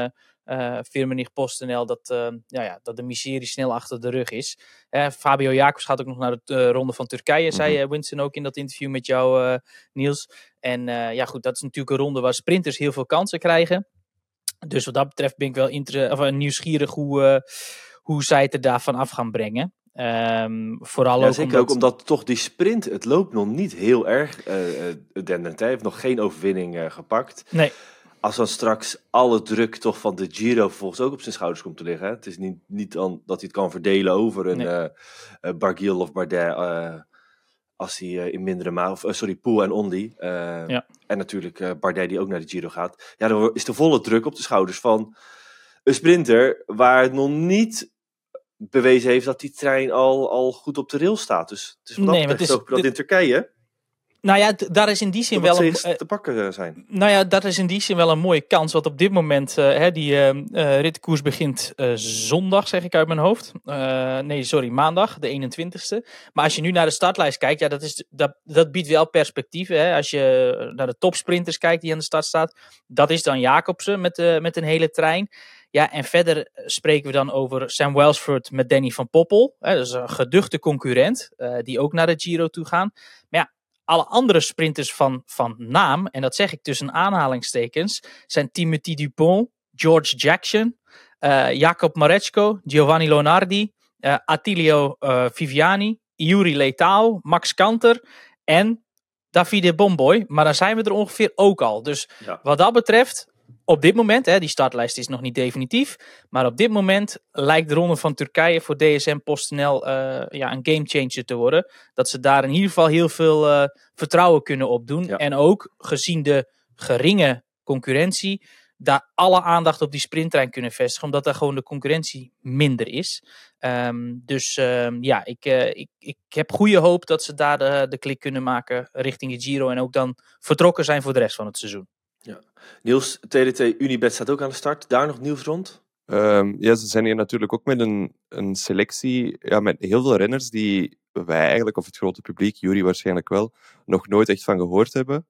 uh, Firmenich PostNL, dat, uh, ja, ja, dat de miserie snel achter de rug is. Uh, Fabio Jacobs gaat ook nog naar de uh, ronde van Turkije, mm-hmm. zei uh, Winston ook in dat interview met jou, uh, Niels. En uh, ja goed, dat is natuurlijk een ronde waar sprinters heel veel kansen krijgen. Dus wat dat betreft ben ik wel inter- of, uh, nieuwsgierig hoe, uh, hoe zij het er daarvan af gaan brengen. Um, vooral ja, ook zeker omdat... ook omdat toch die sprint, het loopt nog niet heel erg uh, dendend. Hij heeft nog geen overwinning uh, gepakt. Nee. Als dan straks alle druk toch van de Giro vervolgens ook op zijn schouders komt te liggen. Hè? Het is niet, niet dan dat hij het kan verdelen over een nee. uh, uh, Barguil of Bardet. Uh, als hij uh, in mindere mate, of uh, sorry, Poel en Ondi. Uh, ja. En natuurlijk uh, Bardet die ook naar de Giro gaat. Ja, dan is de volle druk op de schouders van een sprinter waar het nog niet bewezen heeft dat die trein al, al goed op de rail staat. Dus het is wat nee, dat betreft ook dat dit... in Turkije... Nou ja, d- daar is in die zin wel een uh, te pakken zijn. Nou ja, dat is in die zin wel een mooie kans. Want op dit moment, uh, hè, die uh, uh, ritkoers begint uh, zondag, zeg ik uit mijn hoofd. Uh, nee, sorry, maandag, de eenentwintigste. Maar als je nu naar de startlijst kijkt, ja, dat, is, dat, dat biedt wel perspectieven. Hè? Als je naar de topsprinters kijkt die aan de start staat, dat is dan Jacobsen met, uh, met een hele trein. Ja, en verder spreken we dan over Sam Welsford met Danny van Poppel. Hè, dat is een geduchte concurrent, uh, die ook naar de Giro toe gaan. Maar ja, alle andere sprinters van, van naam, en dat zeg ik tussen aanhalingstekens, zijn Timothy Dupont, George Jackson, uh, Jacob Mareczko, Giovanni Lonardi, uh, Attilio uh, Viviani, Yuri Leitao, Max Kanter en Davide Bomboy. Maar dan zijn we er ongeveer ook al. Dus ja. Wat dat betreft, op dit moment, hè, die startlijst is nog niet definitief, maar op dit moment lijkt de ronde van Turkije voor D S M PostNL uh, ja, een gamechanger te worden. Dat ze daar in ieder geval heel veel uh, vertrouwen kunnen opdoen. Ja. En ook gezien de geringe concurrentie, daar alle aandacht op die sprinttrein kunnen vestigen, omdat daar gewoon de concurrentie minder is. Um, dus um, ja, ik, uh, ik, ik heb goede hoop dat ze daar de, de klik kunnen maken richting de Giro en ook dan vertrokken zijn voor de rest van het seizoen. Ja. Niels, T D T Unibet staat ook aan de start. Daar nog nieuws rond? Um, ja, ze zijn hier natuurlijk ook met een, een selectie, ja, met heel veel renners die wij eigenlijk, of het grote publiek, Yuri waarschijnlijk wel, nog nooit echt van gehoord hebben.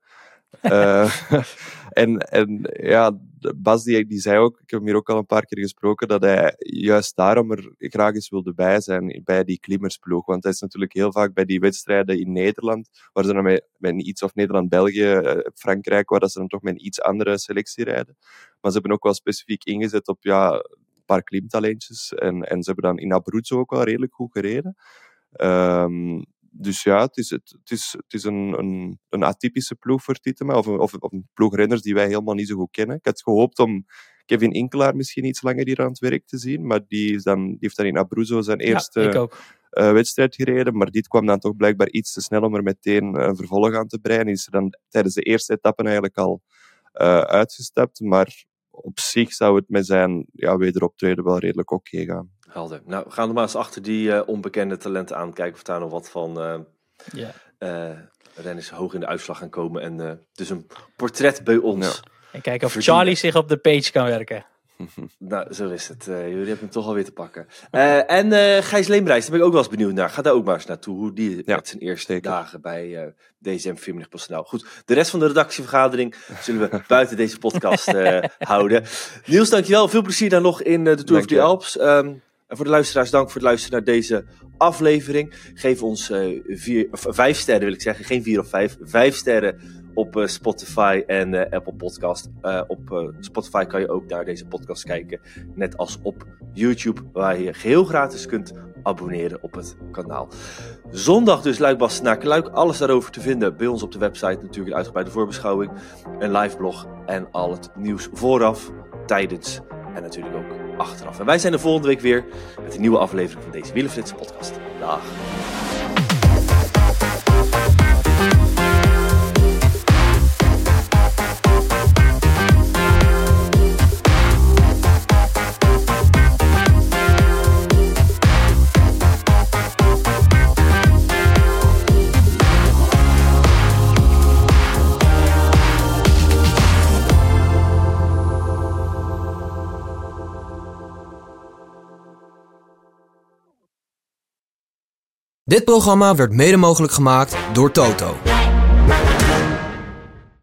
uh, en, en ja, Bas die, die zei ook, ik heb hem hier ook al een paar keer gesproken, dat hij juist daarom er graag eens wilde bij zijn bij die klimmersploeg. Want hij is natuurlijk heel vaak bij die wedstrijden in Nederland, waar ze dan met, met iets, of Nederland-België, uh, Frankrijk, waar dat ze dan toch met een iets andere selectie rijden. Maar ze hebben ook wel specifiek ingezet op ja, een paar klimtalentjes. En, en ze hebben dan in Abruzzo ook wel redelijk goed gereden. Um, Dus ja, het is, het, het is, het is een, een, een atypische ploeg voor Titema, of, of, of een ploeg renners die wij helemaal niet zo goed kennen. Ik had gehoopt om Kevin Inkelaar misschien iets langer hier aan het werk te zien, maar die, is dan, die heeft dan in Abruzzo zijn eerste ja, uh, wedstrijd gereden, maar dit kwam dan toch blijkbaar iets te snel om er meteen een vervolg aan te breien. Is er dan tijdens de eerste etappe eigenlijk al uh, uitgestapt, maar op zich zou het met zijn ja, wederoptreden wel redelijk oké okay gaan. Helder. Nou, we gaan er maar eens achter die uh, onbekende talenten aan. Kijken of daar nog wat van uh, yeah. uh, renners hoog in de uitslag gaan komen. En uh, dus een portret bij ons. Ja. En kijken of verdienen. Charlie zich op de page kan werken. Nou, zo is het. Uh, jullie hebben hem toch alweer te pakken. Uh, en uh, Gijs Leemrijs, daar ben ik ook wel eens benieuwd naar. Ga daar ook maar eens naartoe. Hoe die ja, met zijn eerste zeker. dagen bij uh, D S M Firmenich PostNL. Goed, de rest van de redactievergadering zullen we buiten deze podcast uh, houden. Niels, dankjewel. Veel plezier dan nog in uh, de Tour of the Alps. Um, En voor de luisteraars, dank voor het luisteren naar deze aflevering. Geef ons uh, vier, of vijf sterren, wil ik zeggen. Geen vier of vijf. Vijf sterren op uh, Spotify en uh, Apple Podcast. Uh, op uh, Spotify kan je ook naar deze podcast kijken. Net als op YouTube, waar je geheel gratis kunt abonneren op het kanaal. Zondag dus Luik Bastenaken Luik. Alles daarover te vinden bij ons op de website. Natuurlijk een uitgebreide voorbeschouwing. Een live blog en al het nieuws vooraf, tijdens en natuurlijk ook achteraf. En wij zijn de volgende week weer met een nieuwe aflevering van deze Wielerflits podcast. Dag. Dit programma werd mede mogelijk gemaakt door Toto.